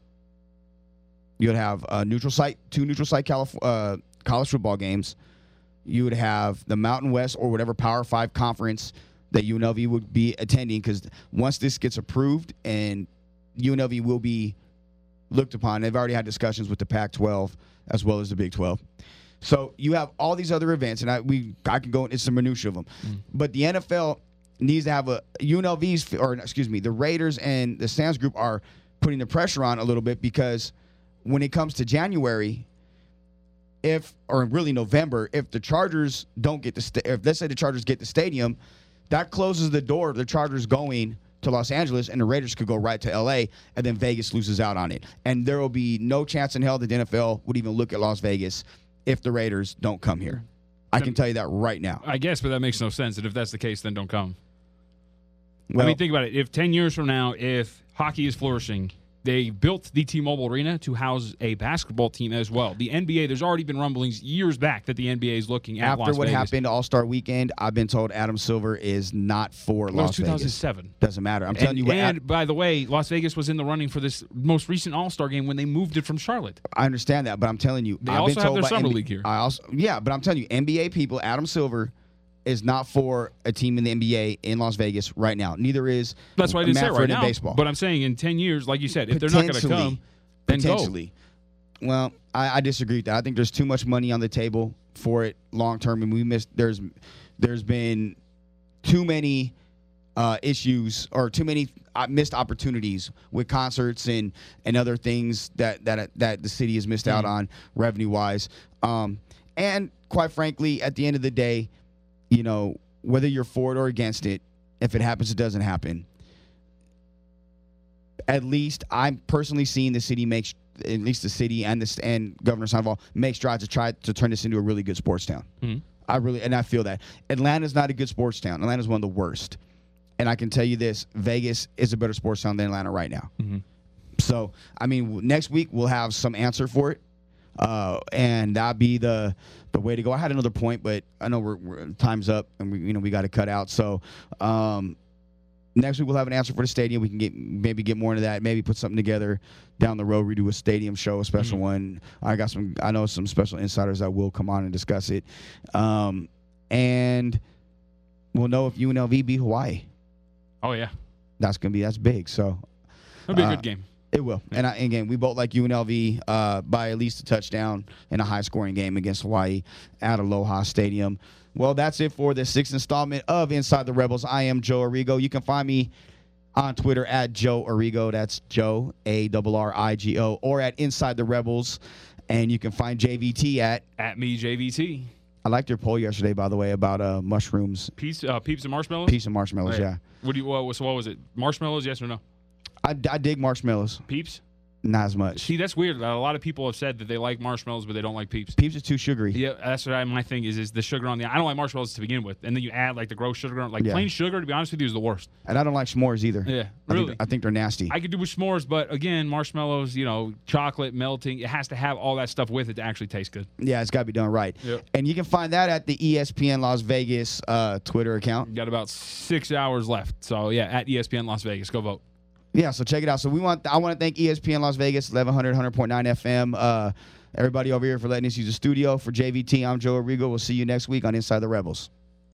you would have a neutral site, two neutral site Calif- uh, college football games. You would have the Mountain West or whatever Power Five conference that U N L V would be attending, because once this gets approved, and U N L V will be looked upon. They've already had discussions with the Pac twelve as well as the Big twelve. So you have all these other events, and I we I can go into some minutia of them. Mm. But the N F L needs to have a U N L V's, or excuse me, the Raiders and the Sam's Group are putting the pressure on a little bit, because when it comes to January, if or really November, if the Chargers don't get the sta- if let's say the Chargers get the stadium, that closes the door of the Chargers going to Los Angeles, and the Raiders could go right to L A, and then Vegas loses out on it. And there will be no chance in hell that the N F L would even look at Las Vegas if the Raiders don't come here. I can tell you that right now. I guess, but that makes no sense. And if that's the case, then don't come. Well, I mean, think about it. If ten years from now, if hockey is flourishing, they built the T-Mobile Arena to house a basketball team as well. The N B A, there's already been rumblings years back that the N B A is looking at After Las what Vegas. happened All-Star Weekend, I've been told Adam Silver is not for Well, Las it was two thousand seven. Vegas. Doesn't matter. I'm telling and, you what. And Ad- by the way, Las Vegas was in the running for this most recent All-Star game when they moved it from Charlotte. I understand that, but I'm telling you, They I've also been have told their by summer N B A league here. I also, yeah, but I'm telling you, N B A people, Adam Silver is not for a team in the N B A in Las Vegas right now. Neither is That's why I didn't say it right Manfred in now. baseball. But I'm saying in ten years, like you said, if they're not going to come, then go. Potentially. Well, I, I disagree with that. I think there's too much money on the table for it long term, and we missed. There's there's been too many uh, issues or too many uh, missed opportunities with concerts and and other things that that that the city has missed out Mm-hmm. on revenue wise. Um, and quite frankly, at the end of the day, you know, whether you're for it or against it, if it happens, it doesn't happen. At least I'm personally seeing the city make, at least the city and the and Governor Sandoval make strides to try to turn this into a really good sports town. Mm-hmm. I really and I feel that Atlanta's not a good sports town. Atlanta's one of the worst, and I can tell you this: Vegas is a better sports town than Atlanta right now. Mm-hmm. So I mean, next week we'll have some answer for it, uh, and that'll be the the way to go. I had another point, but I know we're, we're time's up, and we you know we got to cut out. So. Um, Next week we'll have an answer for the stadium. We can get maybe get more into that. Maybe put something together down the road. Redo a stadium show, a special Mm-hmm. one. I got some. I know some special insiders that will come on and discuss it, um, and we'll know if U N L V beat Hawaii. Oh yeah, That's gonna be that's big. So it'll be a uh, good game. it will. And I, again, we both like U N L V uh, by at least a touchdown in a high scoring game against Hawaii at Aloha Stadium. Well, that's it for the sixth installment of Inside the Rebels. I am Joe Arrigo. You can find me on Twitter at Joe Arrigo. That's Joe, A R R I G O, or at Inside the Rebels. And you can find J V T at. At me, J V T. I liked your poll yesterday, by the way, about uh, mushrooms, Peeps, uh, peeps and marshmallows. peeps and marshmallows. Right. Yeah, What do you? What, so what was it? Marshmallows? Yes or no? I, I dig marshmallows. Peeps. Not as much. See, that's weird. A lot of people have said that they like marshmallows, but they don't like Peeps. Peeps are too sugary. Yeah, that's what I, my thing is. Is the sugar on the? I don't like marshmallows to begin with, and then you add like the gross sugar. on Like Yeah. plain sugar, to be honest with you, is the worst. And I don't like s'mores either. Yeah, I really. think, I think they're nasty. I could do with s'mores, but again, marshmallows, you know, chocolate melting, it has to have all that stuff with it to actually taste good. Yeah, it's got to be done right. Yep. And you can find that at the E S P N Las Vegas uh, Twitter account. We got about six hours left, so yeah, at E S P N Las Vegas, go vote. Yeah, so check it out. So we want I want to thank E S P N Las Vegas, eleven hundred, one hundred point nine F M. Uh, everybody over here for letting us use the studio. For J V T, I'm Joe Arrigo. We'll see you next week on Inside the Rebels.